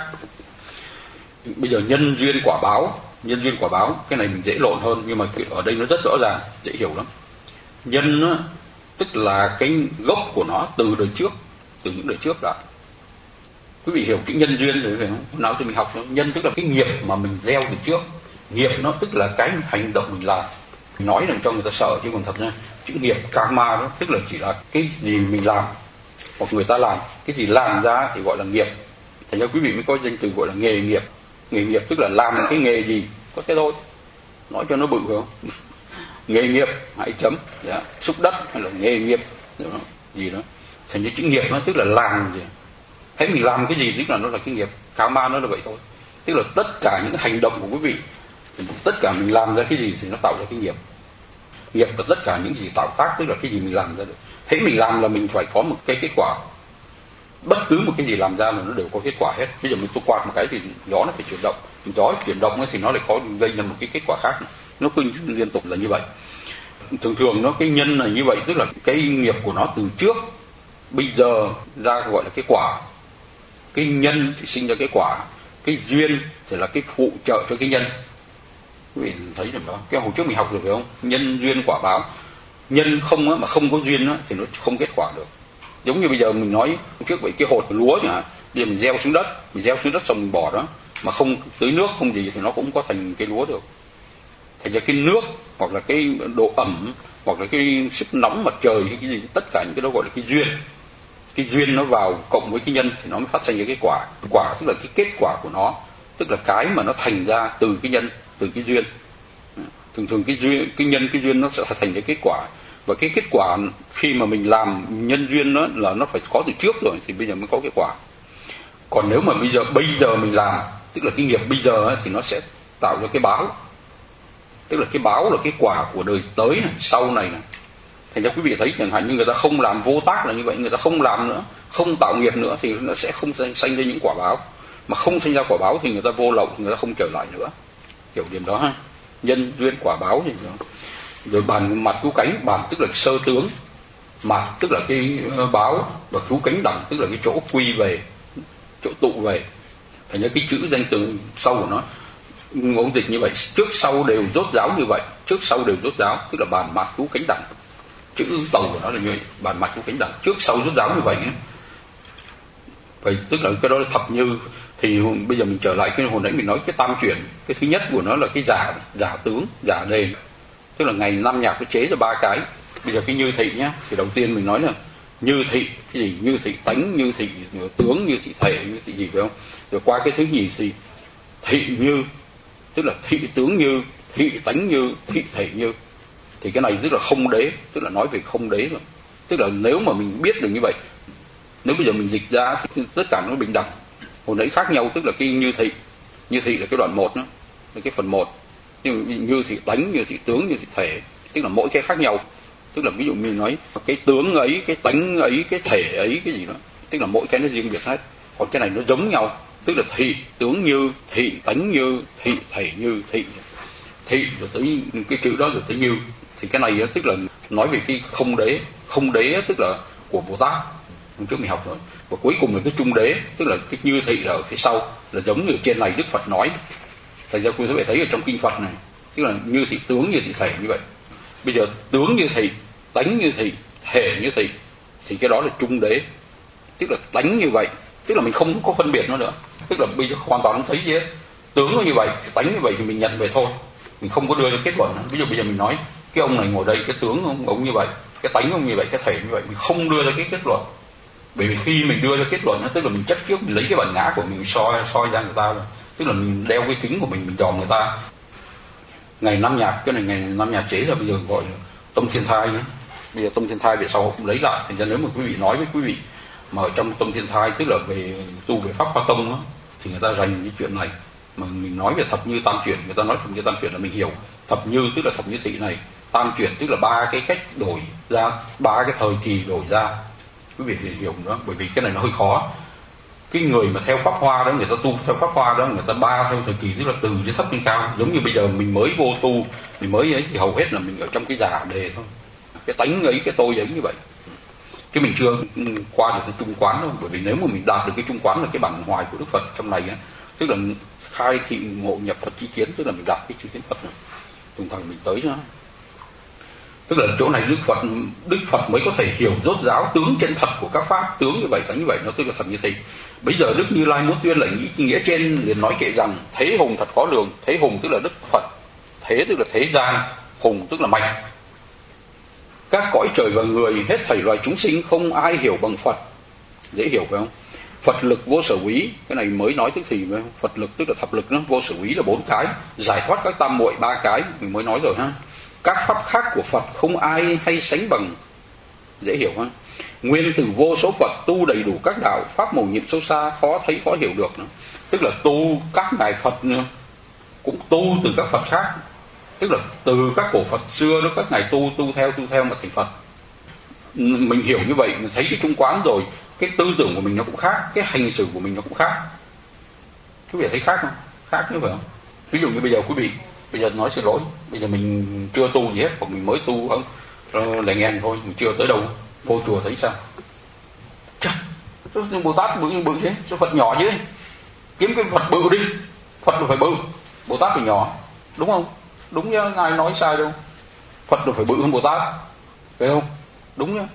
Bây giờ nhân duyên quả báo, cái này mình dễ lộn hơn, nhưng mà ở đây nó rất rõ ràng, dễ hiểu lắm. Nhân đó, tức là cái gốc của nó từ đời trước, từ những đời trước đã. Quý vị hiểu chữ nhân duyên rồi phải không? Hôm nào thì mình học nhân tức là cái nghiệp mà mình gieo từ trước. Nghiệp nó tức là cái hành động mình làm. Mình nói làm cho người ta sợ, chứ còn thật ra chữ nghiệp karma đó tức là chỉ là cái gì mình làm hoặc người ta làm, cái gì làm ra thì gọi là nghiệp. Thành ra quý vị mới có danh từ gọi là nghề nghiệp. Nghề nghiệp tức là làm cái nghề gì, có thế thôi, nói cho nó bự phải không? Nghề nghiệp hãy chấm, xúc đất hay là nghề nghiệp gì đó. Thành ra chữ nghiệp nó tức là làm gì, hãy mình làm cái gì tức là nó là cái nghiệp. Karma nó là vậy thôi, tức là tất cả những hành động của quý vị, tất cả mình làm ra cái gì thì nó tạo ra cái nghiệp. Nghiệp là tất cả những gì tạo tác, tức là cái gì mình làm ra được. Hãy mình làm là mình phải có một cái kết quả. Bất cứ một cái gì làm ra là nó đều có kết quả hết. Bây giờ mình tôi quạt một cái thì gió nó phải chuyển động, gió chuyển động thì nó lại có gây ra một cái kết quả khác, nó cứ liên tục là như vậy. thường nó cái nhân là như vậy, tức là cái nghiệp của nó từ trước bây giờ ra gọi là cái quả. Cái nhân thì sinh ra cái quả, cái duyên thì là cái phụ trợ cho cái nhân. Quý vị thấy được không? Cái hồi trước mình học được phải không? Nhân duyên quả báo. Nhân không á, mà không có duyên á, thì nó không kết quả được. Giống như bây giờ mình nói trước vậy, cái hột lúa chẳng hạn, bây giờ mình gieo xuống đất xong mình bỏ đó, mà không tưới nước không gì thì nó cũng có thành cái lúa được. Thành ra cái nước hoặc là cái độ ẩm hoặc là cái sức nóng mặt trời hay cái gì, tất cả những cái đó gọi là cái duyên. Cái duyên nó vào cộng với cái nhân thì nó mới phát sinh ra cái quả. Quả tức là cái kết quả của nó, tức là cái mà nó thành ra từ cái nhân, từ cái duyên. Thường cái duyên, cái nhân, cái duyên nó sẽ thành cái kết quả. Và cái kết quả khi mà mình làm nhân duyên đó là nó phải có từ trước rồi thì bây giờ mới có cái quả. Còn nếu mà bây giờ mình làm, tức là cái nghiệp bây giờ ấy, thì nó sẽ tạo ra cái báo. Tức là cái báo là cái quả của đời tới này, sau này này. Thành ra quý vị thấy chẳng hạn như người ta không làm vô tác là như vậy, người ta không làm nữa, không tạo nghiệp nữa thì nó sẽ không sanh ra những quả báo. Mà không sinh ra quả báo thì người ta vô lậu, người ta không trở lại nữa. Hiểu điểm đó ha. Nhân duyên quả báo gì đó. Rồi bàn mặt cứu cánh, bàn tức là sơ tướng, mặt tức là cái báo, và cứu cánh đẳng tức là cái chỗ quy về, chỗ tụ về. Thành ra cái chữ danh từ sau của nó ngôn dịch như vậy, trước sau đều rốt ráo như vậy, trước sau đều rốt ráo, tức là bàn mặt cứu cánh đẳng. Chữ tàu của nó là như vậy, bàn mặt cứu cánh đẳng, trước sau rốt ráo như vậy ấy. Vậy tức là cái đó là thập như. Thì bây giờ mình trở lại cái hồi nãy mình nói cái tam chuyển, cái thứ nhất của nó là cái giả tướng, giả đề, tức là ngày năm nhạc nó chế ra ba cái. Bây giờ cái như thị nhá, thì đầu tiên mình nói là như thị cái gì, như thị tánh, như thị tướng, như thị thể, như thị gì phải không? Rồi qua cái thứ nhì thì thị như, tức là thị tướng như, thị tánh như, thị thể như. Thì cái này tức là không đế, tức là nói về không đế rồi. Tức là nếu mà mình biết được như vậy, nếu bây giờ mình dịch ra thì tất cả nó bình đẳng. Hồi nãy khác nhau tức là cái như thị là cái đoạn 1 đó, là cái phần 1. Nhưng như thị tánh, như thị tướng, như thị thể, tức là mỗi cái khác nhau. Tức là ví dụ mình nói cái tướng ấy, cái tánh ấy, cái thể ấy, cái gì đó, tức là mỗi cái nó riêng biệt hết. Còn cái này nó giống nhau, tức là thị tướng như, thị tánh như, thị thể như, thị rồi tới cái chữ đó rồi tới như. Thì cái này tức là nói về cái không đế tức là của Bồ Tát. Hôm trước mình học rồi. Và cuối cùng là cái trung đế, tức là cái như thị là ở phía sau, là giống như trên này Đức Phật nói. Thành ra quý vị thấy ở trong kinh Phật này, tức là như thị tướng, như thị thể như vậy. Bây giờ tướng như thị, tánh như thị, thể như thị, thì cái đó là trung đế, tức là tánh như vậy, tức là mình không có phân biệt nó nữa. Tức là bây giờ hoàn toàn không thấy gì hết. Tướng nó như vậy, tánh như vậy thì mình nhận về thôi, mình không có đưa ra kết luận. Ví dụ bây giờ mình nói cái ông này ngồi đây, cái tướng ông như vậy, cái tánh ông như vậy, cái thể như vậy, mình không đưa ra cái kết luận. Bởi vì khi mình đưa ra kết luận, tức là mình chấp trước, mình lấy cái bản ngã của mình soi ra người ta rồi. Tức là mình đeo cái kính của mình dòm người ta. Ngày năm nhạc, cái này ngày năm nhạc chế là bây giờ gọi là Tông Thiên Thai nữa. Bây giờ Tông Thiên Thai về sau cũng lấy lại. Thành ra nếu mà quý vị nói với quý vị mà ở trong Tông Thiên Thai, tức là về tu về Pháp Hoa Tông đó, thì người ta dành cái chuyện này. Mà mình nói về thập như tam chuyển, người ta nói thập như tam chuyển là mình hiểu. Thập như tức là thập như thị này, tam chuyển tức là ba cái cách đổi ra, ba cái thời kỳ đổi ra. Quý vị hiểu đó, bởi vì cái này nó hơi khó. Cái người mà theo Pháp Hoa đó, người ta tu theo Pháp Hoa đó, người ta ba theo thời kỳ, tức là từ cái thấp lên cao. Giống như bây giờ mình mới vô tu, mình mới ấy thì hầu hết là mình ở trong cái giả đề thôi, cái tánh ấy, cái tôi ấy như vậy, chứ mình chưa qua được cái trung quán đâu. Bởi vì nếu mà mình đạt được cái trung quán là cái bản hoài của Đức Phật trong này á, tức là khai thị ngộ nhập Phật chi kiến, tức là mình đạt cái chi kiến Phật rồi, từng thằng mình tới đó. Tức là chỗ này Đức Phật mới có thể hiểu rốt ráo tướng chân thật của các pháp. Tướng như vậy, tánh như vậy, nó tức là thật như thế. Bây giờ Đức Như Lai muốn tuyên lại nghĩa trên, liền nói kệ rằng thế hùng thật khó lường. Thế hùng tức là Đức Phật, thế tức là thế gian, hùng tức là mạnh. Các cõi trời và người, hết thảy loài chúng sinh không ai hiểu bằng Phật. Dễ hiểu phải không? Phật lực vô sở quý, cái này mới nói tức thì phải không? Phật lực tức là thập lực, nó vô sở quý là 4 cái, giải thoát các tam muội 3 cái, mình mới nói rồi ha. Các pháp khác của Phật không ai hay sánh bằng. Dễ hiểu ha. Nguyên từ vô số Phật tu đầy đủ các đạo, pháp mầu nhiệm sâu xa, khó thấy khó hiểu được nữa. Tức là tu các ngài Phật nữa, cũng tu từ các Phật khác. Tức là từ các cổ Phật xưa đó, các ngài tu theo mà thành Phật. Mình hiểu như vậy, mình thấy cái trung quán rồi, cái tư tưởng của mình nó cũng khác, cái hành xử của mình nó cũng khác. Quý vị thấy khác không? Khác như vậy không? Ví dụ như bây giờ quý vị Bây giờ nói xin lỗi, bây giờ mình chưa tu gì hết, hoặc mình mới tu không lẻ ngang thôi, mình chưa tới đâu, vô chùa thấy sao? Trời, Bồ Tát bự thế, sao Phật nhỏ chứ? Kiếm cái Phật bự đi, Phật là phải bự, Bồ Tát phải nhỏ, đúng không? Đúng nhá, ai nói sai đâu. Phật là phải bự hơn Bồ Tát, phải không? Đúng nhá.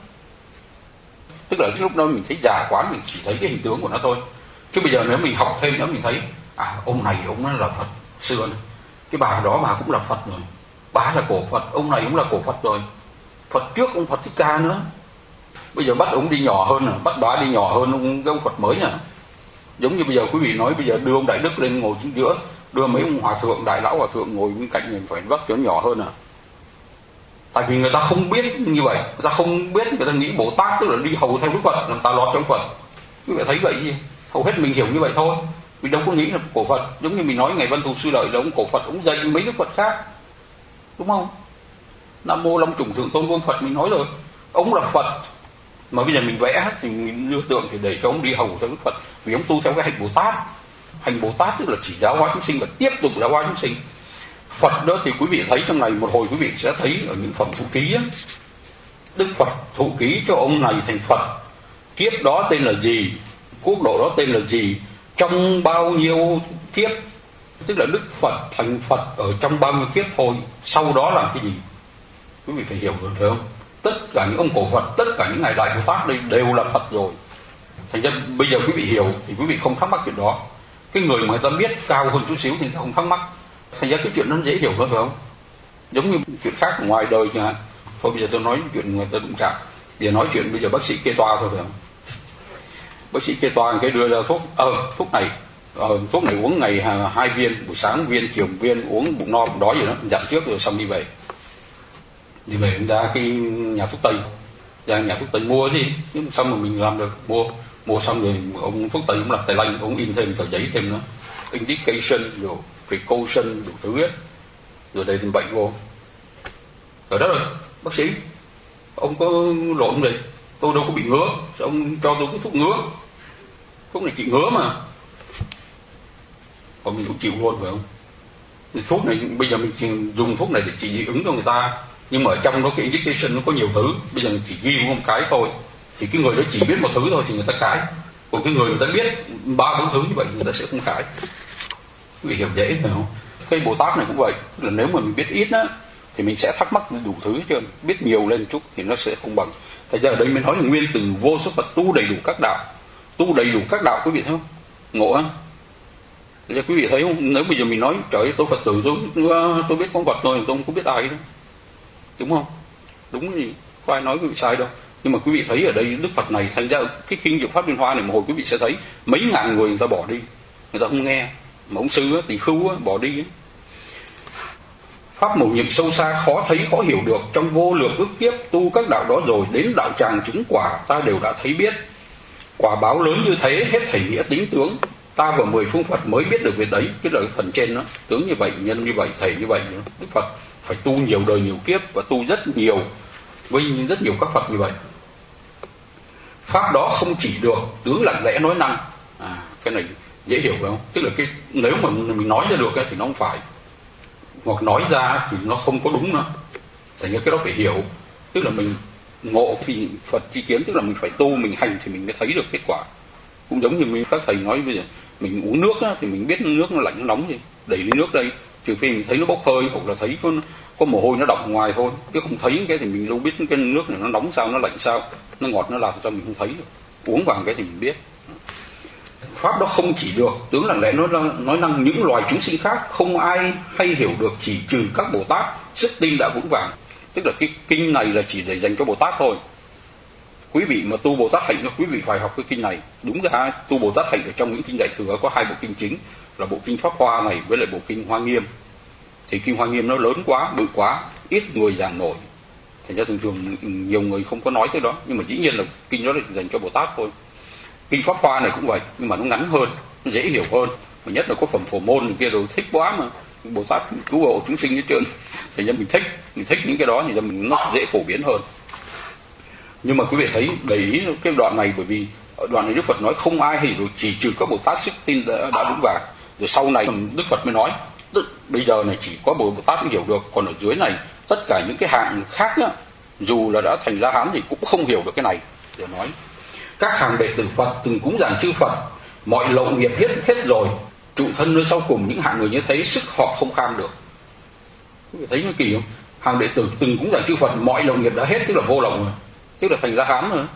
Tức là cái lúc đó mình thấy già quá, mình chỉ thấy cái hình tướng của nó thôi. Chứ bây giờ nếu mình học thêm nữa mình thấy ông này ông là Phật xưa này. Cái bà đó bà cũng là Phật rồi, bà là cổ Phật, ông này cũng là cổ Phật rồi. Phật trước ông Phật Thích Ca nữa. Bây giờ bắt ông đi nhỏ hơn, bắt bà đi nhỏ hơn ông Phật mới nè. Giống như bây giờ quý vị nói bây giờ đưa ông Đại Đức lên ngồi chính giữa, đưa mấy ông hòa thượng, đại lão hòa thượng ngồi bên cạnh mình phải bắt cho nhỏ hơn à. Tại vì người ta không biết như vậy, người ta không biết, người ta nghĩ Bồ Tát tức là đi hầu theo Đức Phật, làm ta lọt trong Phật. Quý vị thấy vậy gì? Hầu hết mình hiểu như vậy thôi. Mình đâu có nghĩ là cổ Phật. Giống như mình nói ngày Văn Thù Sư Lợi là ông cổ Phật, ông dạy mấy Đức Phật khác, đúng không? Nam Mô Long Chủng Thượng Tôn Vương Phật mình nói rồi, ông là Phật. Mà bây giờ mình vẽ thì mình đưa tượng thì để cho ông đi hầu theo Đức Phật, vì ông tu theo cái hành Bồ Tát. Hành Bồ Tát tức là chỉ giáo hóa chúng sinh và tiếp tục giáo hóa chúng sinh. Phật đó thì quý vị thấy trong này một hồi quý vị sẽ thấy ở những phẩm thụ ký á, Đức Phật thụ ký cho ông này thành Phật, kiếp đó tên là gì, quốc độ đó tên là gì, trong bao nhiêu kiếp, tức là Đức Phật thành Phật ở trong bao nhiêu kiếp thôi, sau đó làm cái gì quý vị phải hiểu rồi, phải không? Tất cả những ông cổ Phật, tất cả những ngài Đại Bồ Tát đây đều là Phật rồi. Thành ra bây giờ quý vị hiểu thì quý vị không thắc mắc chuyện đó. Cái người mà người ta biết cao hơn chút xíu thì người ta không thắc mắc. Thành ra cái chuyện nó dễ hiểu đó, phải không? Giống như chuyện khác ngoài đời chẳng hạn. Thôi bây giờ tôi nói chuyện người ta đụng chạm. Bây giờ nói chuyện bây giờ bác sĩ kê toa thôi, phải không? Bác sĩ kê toa cái đưa ra thuốc, thuốc này uống ngày 2 viên, buổi sáng viên, chiều viên, uống bụng no bụng đói gì đó, dặn trước rồi xong đi về. Đi về chúng ta cái nhà thuốc Tây, ra nhà thuốc Tây mua gì, nhưng xong rồi mình làm được, mua xong rồi ông thuốc Tây cũng làm tay lanh, ông in thêm tờ giấy thêm nữa, indication rồi precaution đủ thứ hết, rồi đây thêm bệnh vô. Ở đó rồi bác sĩ, ông có lộn vậy, tôi đâu có bị ngứa, sao ông cho tôi cái thuốc ngứa, thuốc này trị ngứa mà. Còn mình cũng chịu luôn, phải không? Thuốc này bây giờ mình dùng thuốc này để trị dị ứng cho người ta, nhưng mà ở trong đó cái indication nó có nhiều thứ. Bây giờ chỉ ghi một cái thôi thì cái người đó chỉ biết một thứ thôi thì người ta cãi, còn cái người ta biết 3-4 thứ như vậy người ta sẽ không cãi. Quý vị hiểu dễ phải không? Cái Bồ Tát này cũng vậy, là nếu mà mình biết ít á thì mình sẽ thắc mắc đủ thứ hết trơn, biết nhiều lên chút thì nó sẽ không bằng. Thật ra ở đây mình nói là nguyên từ vô số Phật tu đầy đủ các đạo, tu đầy đủ các đạo, quý vị thấy không? Ngộ á. Thật ra quý vị thấy không? Nếu bây giờ mình nói trời ơi, tôi Phật tử, tôi biết con Phật thôi, tôi không có biết ai đâu, đúng không? Đúng gì, có ai nói quý vị sai đâu. Nhưng mà quý vị thấy ở đây Đức Phật này, thành ra cái kinh Diệu Pháp Liên Hoa này một hồi quý vị sẽ thấy mấy ngàn người ta bỏ đi, người ta không nghe. Mà ông sư Tỳ Khưu bỏ đi ấy. Pháp mầu nhiệm sâu xa, khó thấy khó hiểu được, trong vô lượng ức kiếp tu các đạo đó rồi, đến đạo tràng chứng quả ta đều đã thấy biết. Quả báo lớn như thế, hết thảy nghĩa tính tướng, ta và 10 phương Phật mới biết được việc đấy. Cái lời phần trên đó, tướng như vậy, nhân như vậy, thầy như vậy. Đức Phật phải tu nhiều đời nhiều kiếp và tu rất nhiều với rất nhiều các Phật như vậy. Pháp đó không chỉ được, tướng lặng lẽ nói năng. Cái này dễ hiểu phải không? Tức là cái nếu mà mình nói ra được thì nó không phải, hoặc nói ra thì nó không có đúng nữa. Thành ra cái đó phải hiểu. Tức là mình ngộ thì Phật chi kiến, tức là mình phải tu, mình hành thì mình mới thấy được kết quả. Cũng giống như các thầy nói bây giờ mình uống nước thì mình biết nước nó lạnh nó nóng gì, đẩy ly nước đây, trừ khi mình thấy nó bốc hơi hoặc là thấy có mồ hôi nó đọng ngoài thôi, chứ không thấy cái thì mình đâu biết cái nước này nó nóng sao, nó lạnh sao, nó ngọt nó làm sao mình không thấy được. Uống vào cái thì mình biết. Pháp đó không chỉ được, tướng lặng lẽ nói năng những loài chúng sinh khác không ai hay hiểu được, chỉ trừ các Bồ Tát sức tin đã vững vàng. Tức là cái kinh này là chỉ để dành cho Bồ Tát thôi. Quý vị mà tu Bồ Tát hạnh, quý vị phải học cái kinh này. Đúng ra tu Bồ Tát hạnh ở trong những kinh Đại Thừa có 2 bộ kinh chính, là bộ kinh Pháp Hoa này với lại bộ kinh Hoa Nghiêm. Thì kinh Hoa Nghiêm nó lớn quá, bự quá, ít người giảng nổi. Thành ra thường nhiều người không có nói tới đó, nhưng mà dĩ nhiên là kinh đó là dành cho Bồ Tát thôi. Kinh Pháp Hoa này cũng vậy, nhưng mà nó ngắn hơn, nó dễ hiểu hơn, mà nhất là có phẩm Phổ Môn kia rồi thích quá mà. Bồ Tát cứu hộ chúng sinh hết trơn. Thành ra mình thích những cái đó thì mình nó dễ phổ biến hơn. Nhưng mà quý vị thấy để ý cái đoạn này, bởi vì ở đoạn này Đức Phật nói không ai hiểu được, chỉ trừ các Bồ Tát sức tin đã vững vàng. Rồi sau này Đức Phật mới nói Bây giờ này chỉ có Bồ Tát mới hiểu được, còn ở dưới này tất cả những cái hạng khác á, dù là đã thành La Hán thì cũng không hiểu được cái này. Để nói các hàng đệ tử Phật từng cúng dường chư Phật, mọi lậu nghiệp hết rồi, trụ thân nơi sau cùng. Những hạng người như thế sức họ không kham được. Quý vị thấy nó kỳ không? Hàng đệ tử từng cúng dường chư Phật, mọi lậu nghiệp đã hết, tức là vô lậu rồi, tức là thành La Hán rồi.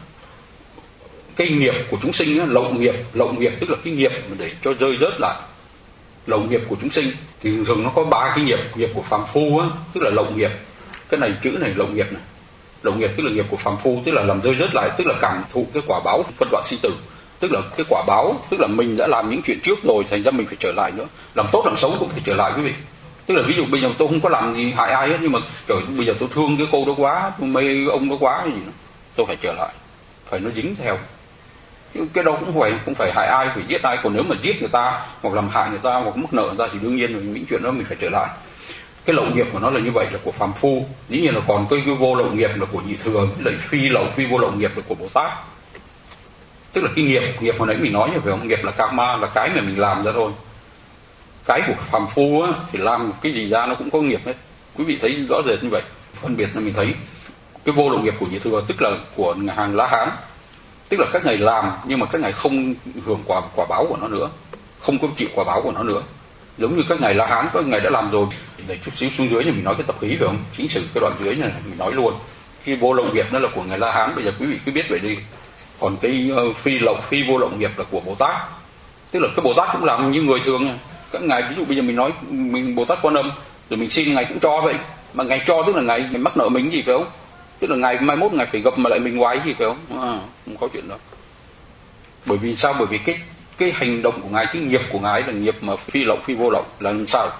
Cái nghiệp của chúng sinh á, lậu nghiệp tức là cái nghiệp để cho rơi rớt lại. Lậu nghiệp của chúng sinh thì thường nó có 3 cái nghiệp của phàm phu á, tức là lậu nghiệp. Cái này chữ này lậu nghiệp này. Lậu nghiệp tức là nghiệp của phàm phu, tức là làm rơi rớt lại, tức là cảm thụ cái quả báo phân đoạn sinh tử. Tức là cái quả báo, tức là mình đã làm những chuyện trước rồi, thành ra mình phải trở lại nữa. Làm tốt làm xấu cũng phải trở lại quý vị. Tức là ví dụ bây giờ tôi không có làm gì hại ai hết, nhưng mà trời, bây giờ tôi thương cái cô đó quá, tôi mê ông đó quá gì đó, tôi phải trở lại, phải nó dính theo. Cái đó cũng phải hại ai, phải giết ai. Còn nếu mà giết người ta hoặc làm hại người ta hoặc mắc nợ người ta thì đương nhiên những chuyện đó mình phải trở lại. Cái lậu nghiệp của nó là như vậy, là của phàm phu. Dĩ nhiên là còn cái vô lậu nghiệp là của nhị thừa, lại phi vô lậu nghiệp là của Bồ Tát. Tức là cái nghiệp hồi nãy mình nói phải không? Nghiệp là karma, là cái mà mình làm ra thôi. Cái của phàm phu á, thì làm cái gì ra nó cũng có nghiệp hết. Quý vị thấy rõ rệt như vậy. Phân biệt là mình thấy cái vô lậu nghiệp của nhị thừa, tức là của hàng La Hán, tức là các ngài làm nhưng mà các ngài không hưởng quả báo của nó nữa, không có chịu quả báo của nó nữa. Giống như các ngài La Hán, các ngài đã làm rồi. Để chút xíu xuống dưới thì mình nói cái tập khí phải không? Chính sử cái đoạn dưới này mình nói luôn. Cái vô lậu nghiệp nó là của ngài La Hán, bây giờ quý vị cứ biết vậy đi. Còn cái phi vô lậu nghiệp là của Bồ Tát. Tức là cái Bồ Tát cũng làm như người thường. Các ngài ví dụ bây giờ mình nói mình Bồ Tát Quan Âm, rồi mình xin ngài cũng cho vậy. Mà ngài cho tức là ngài mắc nợ mình gì phải không? Tức là ngày mai mốt ngài phải gặp mà lại mình hoài gì phải không? Không có chuyện đó. Bởi vì sao? Bởi vì cái hành động của ngài, cái nghiệp của ngài là nghiệp mà phi lậu phi vô lậu là làm sao?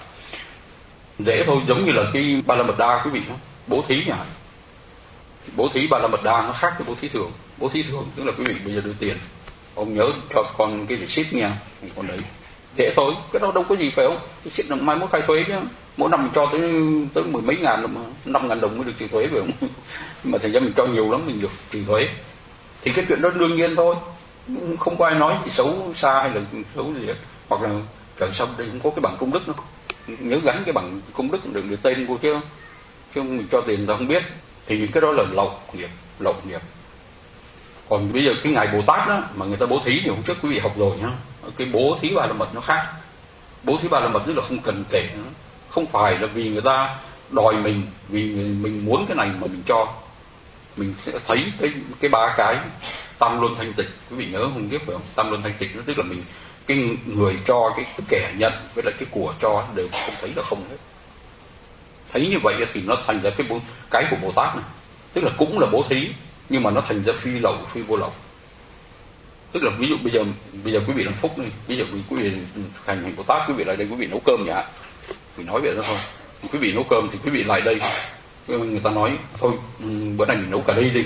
Dễ thôi, giống như là cái Ba La Mật Đa quý vị, bố thí nhỉ? Bố thí Ba La Mật Đa nó khác với bố thí thường. Bố thí thường tức là quý vị bây giờ đưa tiền, ông nhớ cho con cái receipt nha, con đấy. Dễ thôi, cái đó đâu có gì phải không? Cái receipt là mai mốt khai thuế chứ. Mỗi năm mình cho tới mười mấy ngàn, 5.000 đồng mới được trừ thuế phải không? Mà thành ra mình cho nhiều lắm mình được trừ thuế. Thì cái chuyện đó đương nhiên thôi, không có ai nói gì xấu xa hay là xấu gì hết. Hoặc là trời sao đây không có cái bằng công đức nữa, nhớ gắn cái bằng công đức được tên vô chứ mình cho tiền ta không biết, thì cái đó là lậu nghiệp. Còn bây giờ cái ngài Bồ Tát đó mà người ta bố thí thì hôm trước quý vị học rồi nhá, cái bố thí Ba La Mật nó khác. Bố thí Ba La Mật tức là không cần kể nữa, không phải là vì người ta đòi mình, vì mình muốn cái này mà mình cho. Mình sẽ thấy cái 3 cái tam luân thanh tịnh, quý vị nhớ không biết phải không? Tam luân thanh tịnh nó tức là mình, cái người cho, cái kẻ nhận với lại cái của cho đều không thấy là không hết. Thấy như vậy thì nó thành ra cái của Bồ Tát này, tức là cũng là bố thí nhưng mà nó thành ra phi lậu phi vô lậu. Tức là ví dụ bây giờ quý vị làm phúc này, ví dụ quý vị hành Bồ Tát, quý vị lại đây quý vị nấu cơm nhỉ, mình nói vậy đó thôi. Quý vị nấu cơm thì quý vị lại đây, người ta nói thôi bữa nay mình nấu cà ri đi.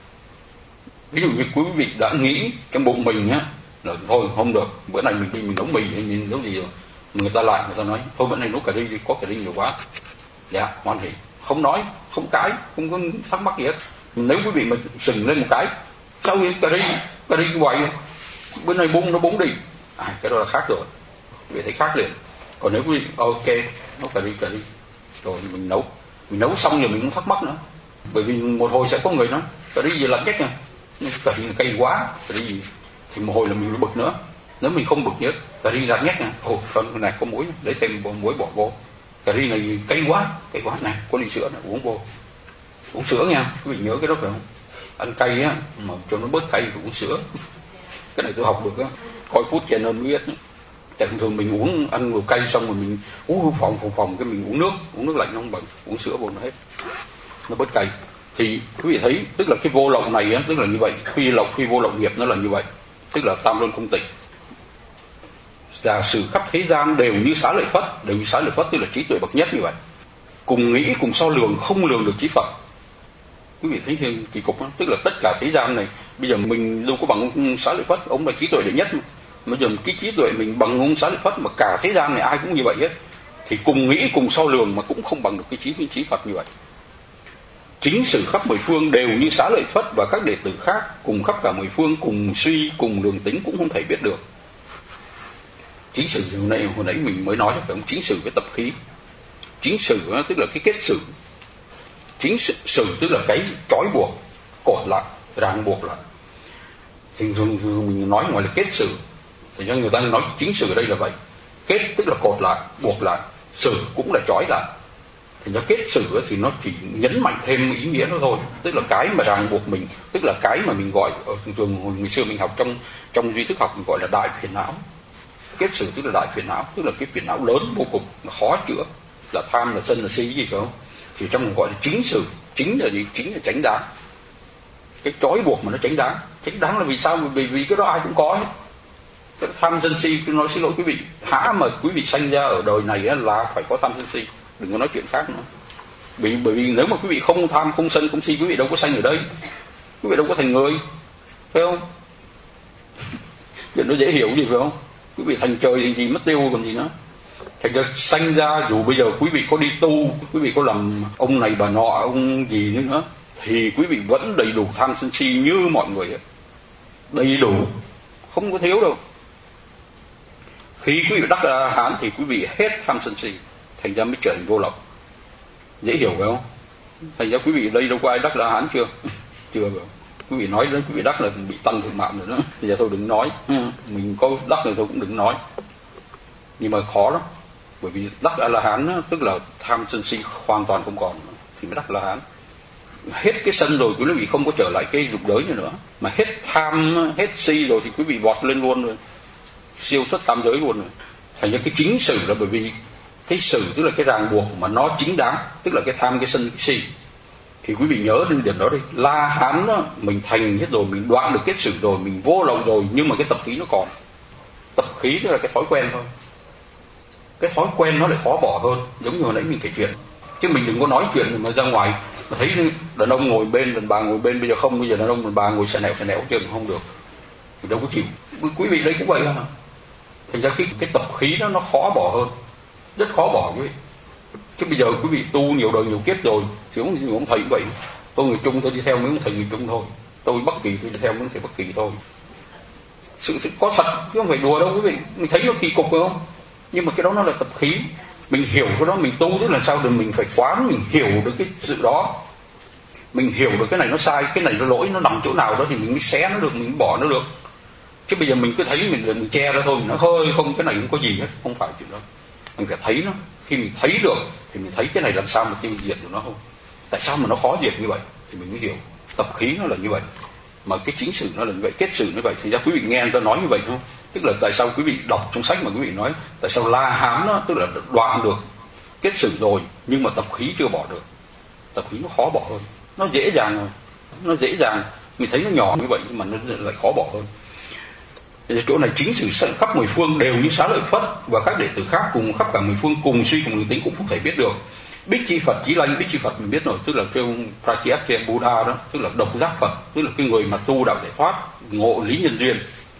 Ví dụ như quý vị đã nghĩ trong bụng mình nhá là thôi không được, bữa nay mình đi mình nấu mì hay mình nấu gì rồi, người ta nói thôi bữa nay nấu cà ri đi, có cà ri nhiều quá. Dạ hoan hỉ, không nói, không cãi, không có thắc mắc gì hết. Nếu quý vị mà sừng lên một cái, sao vậy cà ri hoài vậy? Bữa nay nó bún đi, cái đó là khác rồi, quý vị thấy khác liền. Còn nếu quý vị ok nấu cà ri rồi mình nấu xong rồi mình không thắc mắc nữa, bởi vì một hồi sẽ có người nói cà ri gì lạnh chắc nha, cà ri cay quá, cà ri gì thì một hồi là mình bực nữa. Nếu mình không bực nhớ cà ri lạnh nhắc nha, con này có muối để thêm muối bỏ vô, cà ri này cay quá này, có ly sữa này, uống sữa nha, quý vị nhớ cái đó phải không? Ăn cay á mà cho nó bớt cay phải uống sữa. Cái này tôi học được á, coi Food Channel mới biết. Tại thường mình ăn đồ cay xong rồi mình uống phòng cái mình uống nước lạnh nó không bằng, uống sữa vô nó hết, nó bớt cay. Thì quý vị thấy tức là cái vô lậu này á, tức là như vậy, phi vô lậu nghiệp nó là như vậy, tức là tam luân không tịnh. Giả sử khắp thế gian đều như Xá Lợi Phất, tức là trí tuệ bậc nhất như vậy, cùng nghĩ cùng so lường không lường được trí Phật. Quý vị thấy kỳ cục đó, tức là tất cả thế gian này bây giờ mình đâu có bằng ông Xá Lợi Phất, ông là trí tuệ đệ nhất mà. Bây giờ cái trí tuệ mình bằng ông Xá Lợi Phất mà cả thế gian này ai cũng như vậy hết, thì cùng nghĩ cùng so lường mà cũng không bằng được cái trí Phật như vậy. Chính sử khắp mười phương đều như Xá Lợi Phất và các đệ tử khác, cùng khắp cả mười phương, cùng suy cùng lường tính cũng không thể biết được. Chính sử hồi nãy mình mới nói là phải ông chính sử cái tập khí, chính sử tức là cái kết sử. Chính sử tức là cái trói buộc, cột lại, ràng buộc lại. Thì thường mình nói ngoài là kết sử, thì cho người ta nói chính sử ở đây là vậy. Kết tức là cột lại, buộc lại, sử cũng là trói lại. Thì nó kết sử thì nó chỉ nhấn mạnh thêm ý nghĩa nó thôi, tức là cái mà ràng buộc mình, tức là cái mà mình gọi ở trường hồi ngày xưa mình học trong duy thức học mình gọi là đại phiền não. Kết sử tức là đại phiền não, tức là cái phiền não lớn vô cùng, khó chữa, là tham, là sân, là si gì phải không? Thì trong mình gọi là chính sử. Chính là gì? Chính là tránh đáng. Cái trói buộc mà nó tránh đáng. Tránh đáng là vì sao? Vì cái đó ai cũng có hết. Cái tham sân si, tôi nói xin lỗi quý vị, hả mà quý vị sanh ra ở đời này là phải có tham sân si, đừng có nói chuyện khác nữa. Bởi vì nếu mà quý vị không tham, không sân, không si, quý vị đâu có sanh ở đây, quý vị đâu có thành người, phải không? Chuyện nó dễ hiểu gì phải không? Quý vị thành trời thì gì mất tiêu còn gì nữa. Thành ra sanh ra dù bây giờ quý vị có đi tu, quý vị có làm ông này bà nọ, ông gì nữa, thì quý vị vẫn đầy đủ tham sân si như mọi người ấy. Đầy đủ, không có thiếu đâu. Khi quý vị đắc A-la-hán thì quý vị hết tham sân si, thành ra mới trở thành vô lậu. Dễ hiểu phải không? Thành ra quý vị đây đâu có ai đắc A-la-hán chưa? Chưa phải không? Quý vị nói đến quý vị đắc là bị tăng thượng mạng rồi đó. Thì giờ thôi đừng nói, mình có đắc rồi thôi cũng đừng nói. Nhưng mà khó lắm. Bởi vì đắc A-la-hán tức là tham sân si hoàn toàn không còn thì mới đắc A-la-hán. Hết cái sân rồi quý vị không có trở lại cái dục giới nữa. Mà hết tham, hết si rồi thì quý vị vọt lên luôn rồi, siêu xuất tam giới luôn rồi. Thành ra cái chính sử là bởi vì cái sử tức là cái ràng buộc mà nó chính đáng, tức là cái tham, cái sân, cái si. Thì quý vị nhớ đến điểm đó đi. La-hán mình thành hết rồi, mình đoạn được kết sử rồi, mình vô lậu rồi, nhưng mà cái tập khí nó còn. Tập khí tức là cái thói quen thôi. Cái thói quen nó lại khó bỏ hơn. Giống như hồi nãy mình kể chuyện, chứ mình đừng có nói chuyện mà ra ngoài mà thấy đàn ông ngồi bên, đàn bà ngồi bên. Bây giờ không, bây giờ đàn ông đàn bà ngồi xà nẹo chứ không được, thì đâu có chịu. Quý vị đây cũng vậy mà. Thành ra cái tập khí đó nó khó bỏ hơn, rất khó bỏ quý vị. Chứ bây giờ quý vị tu nhiều đời nhiều kiếp rồi thì ông thầy cũng vậy. Tôi người Trung tôi đi theo mấy ông thầy người Trung thôi, tôi Bắc Kỳ tôi đi theo mấy ông thầy Bắc Kỳ thôi. Sự có thật chứ không phải đùa đâu quý vị. Mình thấy nó kỳ cục phải không? Nhưng mà cái đó nó là tập khí. Mình hiểu cái đó, mình tu tức là sao? Được mình phải quán, mình hiểu được cái sự đó, mình hiểu được cái này nó sai, cái này nó lỗi, nó nằm chỗ nào đó thì mình mới xé nó được, mình mới bỏ nó được. Chứ bây giờ mình cứ thấy mình che ra thôi, mình nói hơi không, cái này không có gì hết, không phải chuyện đó. Mình phải thấy nó. Khi mình thấy được thì mình thấy cái này làm sao mà tiêu diệt được nó không. Tại sao mà nó khó diệt như vậy thì mình mới hiểu. Tập khí nó là như vậy, mà cái chính sử nó là như vậy, kết sử như vậy. Thì ra quý vị nghe người ta nói như vậy không? Tức là tại sao quý vị đọc trong sách mà quý vị nói tại sao La-hán nó tức là đoạn được kết sử rồi nhưng mà tập khí chưa bỏ được. Tập khí nó khó bỏ hơn, nó dễ dàng rồi, nó dễ dàng. Mình thấy nó nhỏ như vậy nhưng mà nó lại khó bỏ hơn. Chỗ này chính sử khắp mười phương đều như Xá Lợi Phất và các đệ tử khác cùng khắp cả mười phương cùng suy cùng tính cũng không thể biết được. Bích Chi Phật, Chí Lanh Bích Chi Phật mình biết rồi, tức là kêu Pratyekya Buddha đó, tức là độc giác Phật, tức là cái người mà tu đạo giải thoát, ngộ lý nhân duyên.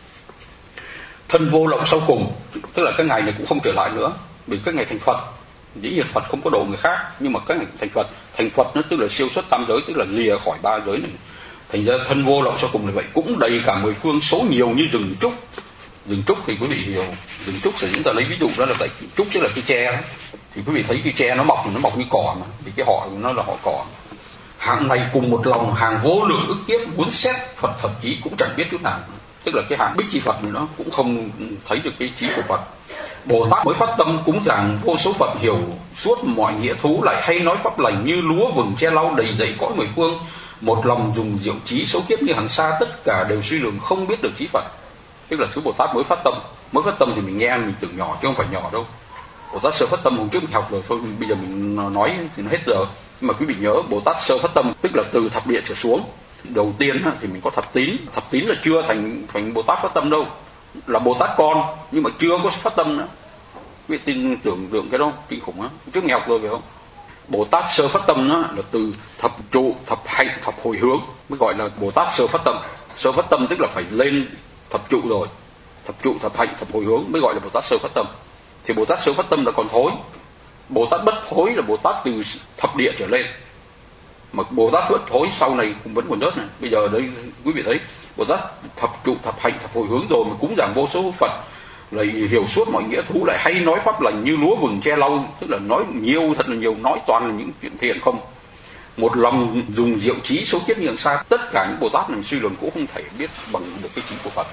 Thân vô lậu sau cùng, tức là các ngài này cũng không trở lại nữa, vì các ngài thành Phật. Dĩ nhiên Phật không có độ người khác, nhưng mà các ngài thành Phật nó tức là siêu xuất tam giới, tức là lìa khỏi ba giới này. Thành ra thân vô lậu sau cùng là vậy, cũng đầy cả mười phương, số nhiều như rừng trúc. Rừng trúc thì quý vị hiểu, rừng trúc thì chúng ta lấy ví dụ đó là tại trúc tức là cái tre đó. Thì quý vị thấy cái tre nó mọc như cỏ mà, vì cái họ nó là họ cỏ. Hạng này cùng một lòng, hàng vô lượng ức kiếp muốn xét Phật thật chí cũng chẳng biết chút nào. Tức là cái hạng Bích Chi Phật này nó cũng không thấy được cái trí của Phật. Bồ Tát mới phát tâm cúng dường vô số Phật hiểu suốt mọi nghĩa thú, lại hay nói pháp lành như lúa vừng che lau đầy dẫy cõi mười phương. Một lòng dùng diệu trí số kiếp như hàng xa, tất cả đều suy lường không biết được trí Phật. Tức là thứ Bồ Tát mới phát tâm thì mình nghe mình tưởng nhỏ chứ không phải nhỏ đâu. Bồ Tát sơ phát tâm hôm trước mình học rồi thôi, bây giờ mình nói thì nó hết giờ. Nhưng mà quý vị nhớ Bồ Tát sơ phát tâm tức là từ thập địa trở xuống. Đầu tiên thì mình có thập tín là chưa thành Bồ Tát phát tâm đâu, là Bồ Tát con nhưng mà chưa có phát tâm nữa. Quý vị tin tưởng tượng cái đó kinh khủng á, trước mình học rồi phải không? Bồ Tát sơ phát tâm đó là từ thập trụ, thập hạnh, thập hồi hướng mới gọi là Bồ Tát sơ phát tâm. Sơ phát tâm tức là phải lên thập trụ rồi, thập trụ, thập hạnh, thập hồi hướng mới gọi là Bồ Tát sơ phát tâm. Thì Bồ Tát sơ phát tâm là còn thối. Bồ Tát bất thối là Bồ Tát từ thập địa trở lên. Mà Bồ Tát bất thối sau này cũng vẫn còn rớt này. Bây giờ đây quý vị thấy Bồ Tát thập trụ, thập hạnh, thập hồi hướng rồi mà cúng dường vô số Phật lại hiểu suốt mọi nghĩa thú, lại hay nói pháp lành như lúa vừng che lau, tức là nói nhiều, thật là nhiều, nói toàn là những chuyện thiện không. Một lòng dùng diệu trí số kiết như xa. Tất cả những Bồ Tát mình suy luận cũng không thể biết bằng được cái trí của Phật.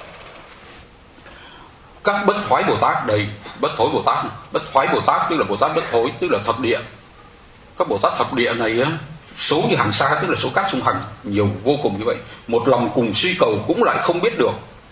Các bất thoái Bồ Tát đây, bất thối Bồ Tát, bất thoái Bồ Tát tức là Bồ Tát bất thối, tức là thập địa. Các Bồ Tát thập địa này á, số như hàng xa, tức là số cát sông Hằng, nhiều vô cùng như vậy. Một lòng cùng suy cầu cũng lại không biết được.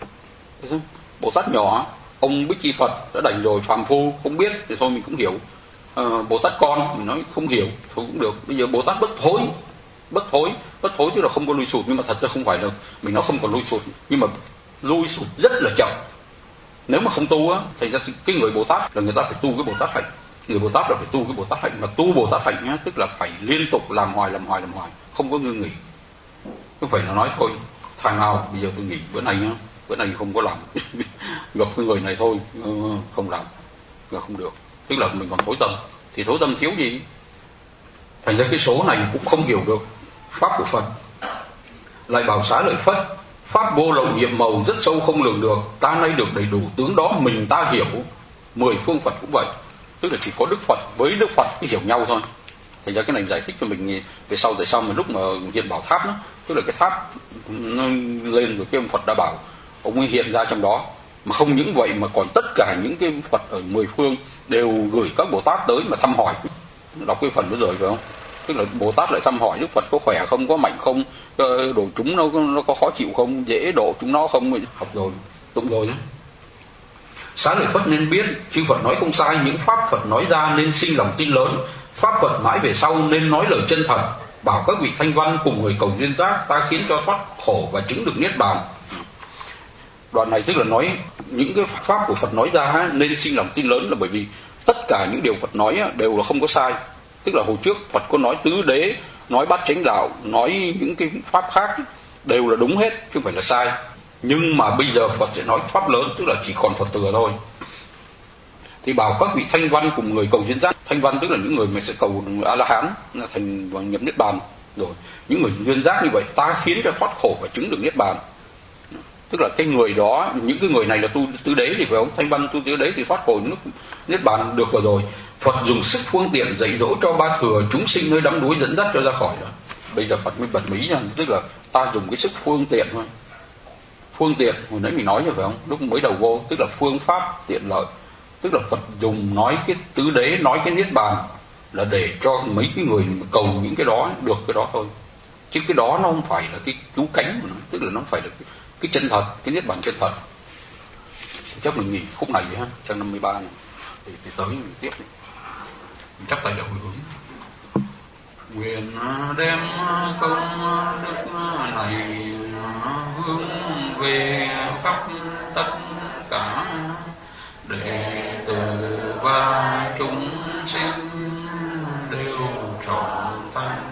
Bồ Tát nhỏ, ông Bích Chi Phật đã đành rồi, phàm phu không biết thì thôi mình cũng hiểu. Bồ Tát con mình nói không hiểu thôi cũng được. Bây giờ Bồ Tát bất thối, bất thối tức là không có lui sụt, nhưng mà thật ra không phải là mình nói không còn lui sụt, nhưng mà lui sụt rất là chậm. Nếu mà không tu á, thì ra cái người Bồ Tát là người ta phải tu cái Bồ Tát hạnh. Người Bồ Tát là phải tu cái Bồ Tát hạnh, mà tu Bồ Tát hạnh á, tức là phải liên tục làm hoài, không có ngưng nghỉ. Không phải là nói thôi, thằng nào bây giờ tôi nghỉ bữa nay không có làm, gặp cái người này thôi, không làm là không được. Tức là mình còn thối tâm, thì thối tâm thiếu gì? Thành ra cái số này cũng không hiểu được pháp của Phật. Lại bảo xá lợi Phất, pháp vô lậu nhiệm màu rất sâu không lường được, ta nay được đầy đủ tướng đó mình ta hiểu. 10 phương Phật cũng vậy, tức là chỉ có Đức Phật với Đức Phật mới hiểu nhau thôi. Thành ra cái này giải thích cho mình về sau, tại sao mà lúc mà hiện bảo tháp đó, tức là cái tháp nó lên rồi cái ông Phật đã bảo ông ấy hiện ra trong đó. Mà không những vậy mà còn tất cả những cái Phật ở 10 phương đều gửi các Bồ Tát tới mà thăm hỏi. Đọc cái phần đó rồi phải không? Tức là Bồ Tát lại thăm hỏi Đức Phật có khỏe không, có mạnh không, độ chúng nó có khó chịu không, dễ độ chúng nó không. Học rồi, tụng rồi đó. Xá lợi Phất nên biết, chư Phật nói không sai, những pháp Phật nói ra nên sinh lòng tin lớn. Pháp Phật mãi về sau nên nói lời chân thật, bảo các vị thanh văn cùng người cầu duyên giác, ta khiến cho thoát khổ và chứng được niết bàn. Đoạn này tức là nói những cái pháp của Phật nói ra nên sinh lòng tin lớn, là bởi vì tất cả những điều Phật nói đều là không có sai. Tức là hồi trước Phật có nói tứ đế, nói bát chánh đạo, nói những cái pháp khác đều là đúng hết chứ không phải là sai. Nhưng mà bây giờ Phật sẽ nói pháp lớn, tức là chỉ còn Phật thừa thôi. Thì bảo các vị thanh văn cùng người cầu duyên giác. Thanh văn tức là những người mà sẽ cầu A-la-hán thành và nhập niết bàn. Rồi những người duyên giác như vậy, ta khiến cho thoát khổ và chứng được niết bàn. Tức là cái người đó, những cái người này là tu tứ đế thì phải không? Thanh văn tu tứ đế thì thoát khổ niết bàn được rồi. Phật dùng sức phương tiện dạy dỗ cho ba thừa chúng sinh nơi đắm đuối, dẫn dắt cho ra khỏi đó. Bây giờ Phật mới bật mí nha, tức là ta dùng cái sức phương tiện thôi. Phương tiện hồi nãy mình nói rồi phải không? Lúc mới đầu vô tức là phương pháp tiện lợi. Tức là Phật dùng nói cái tứ đế, nói cái niết bàn là để cho mấy cái người cầu những cái đó được cái đó thôi. Chứ cái đó nó không phải là cái cứu cánh mà nó, tức là nó phải là cái chân thật, cái niết bàn chân thật. Chắc mình nghỉ khúc này vậy ha, trang 53 này. Thì tới mình tiếp này. Mình chắp tay để hồi hướng. Nguyện đem công đức này hướng về khắp tất cả đệ tử và chúng sinh đều trọn thành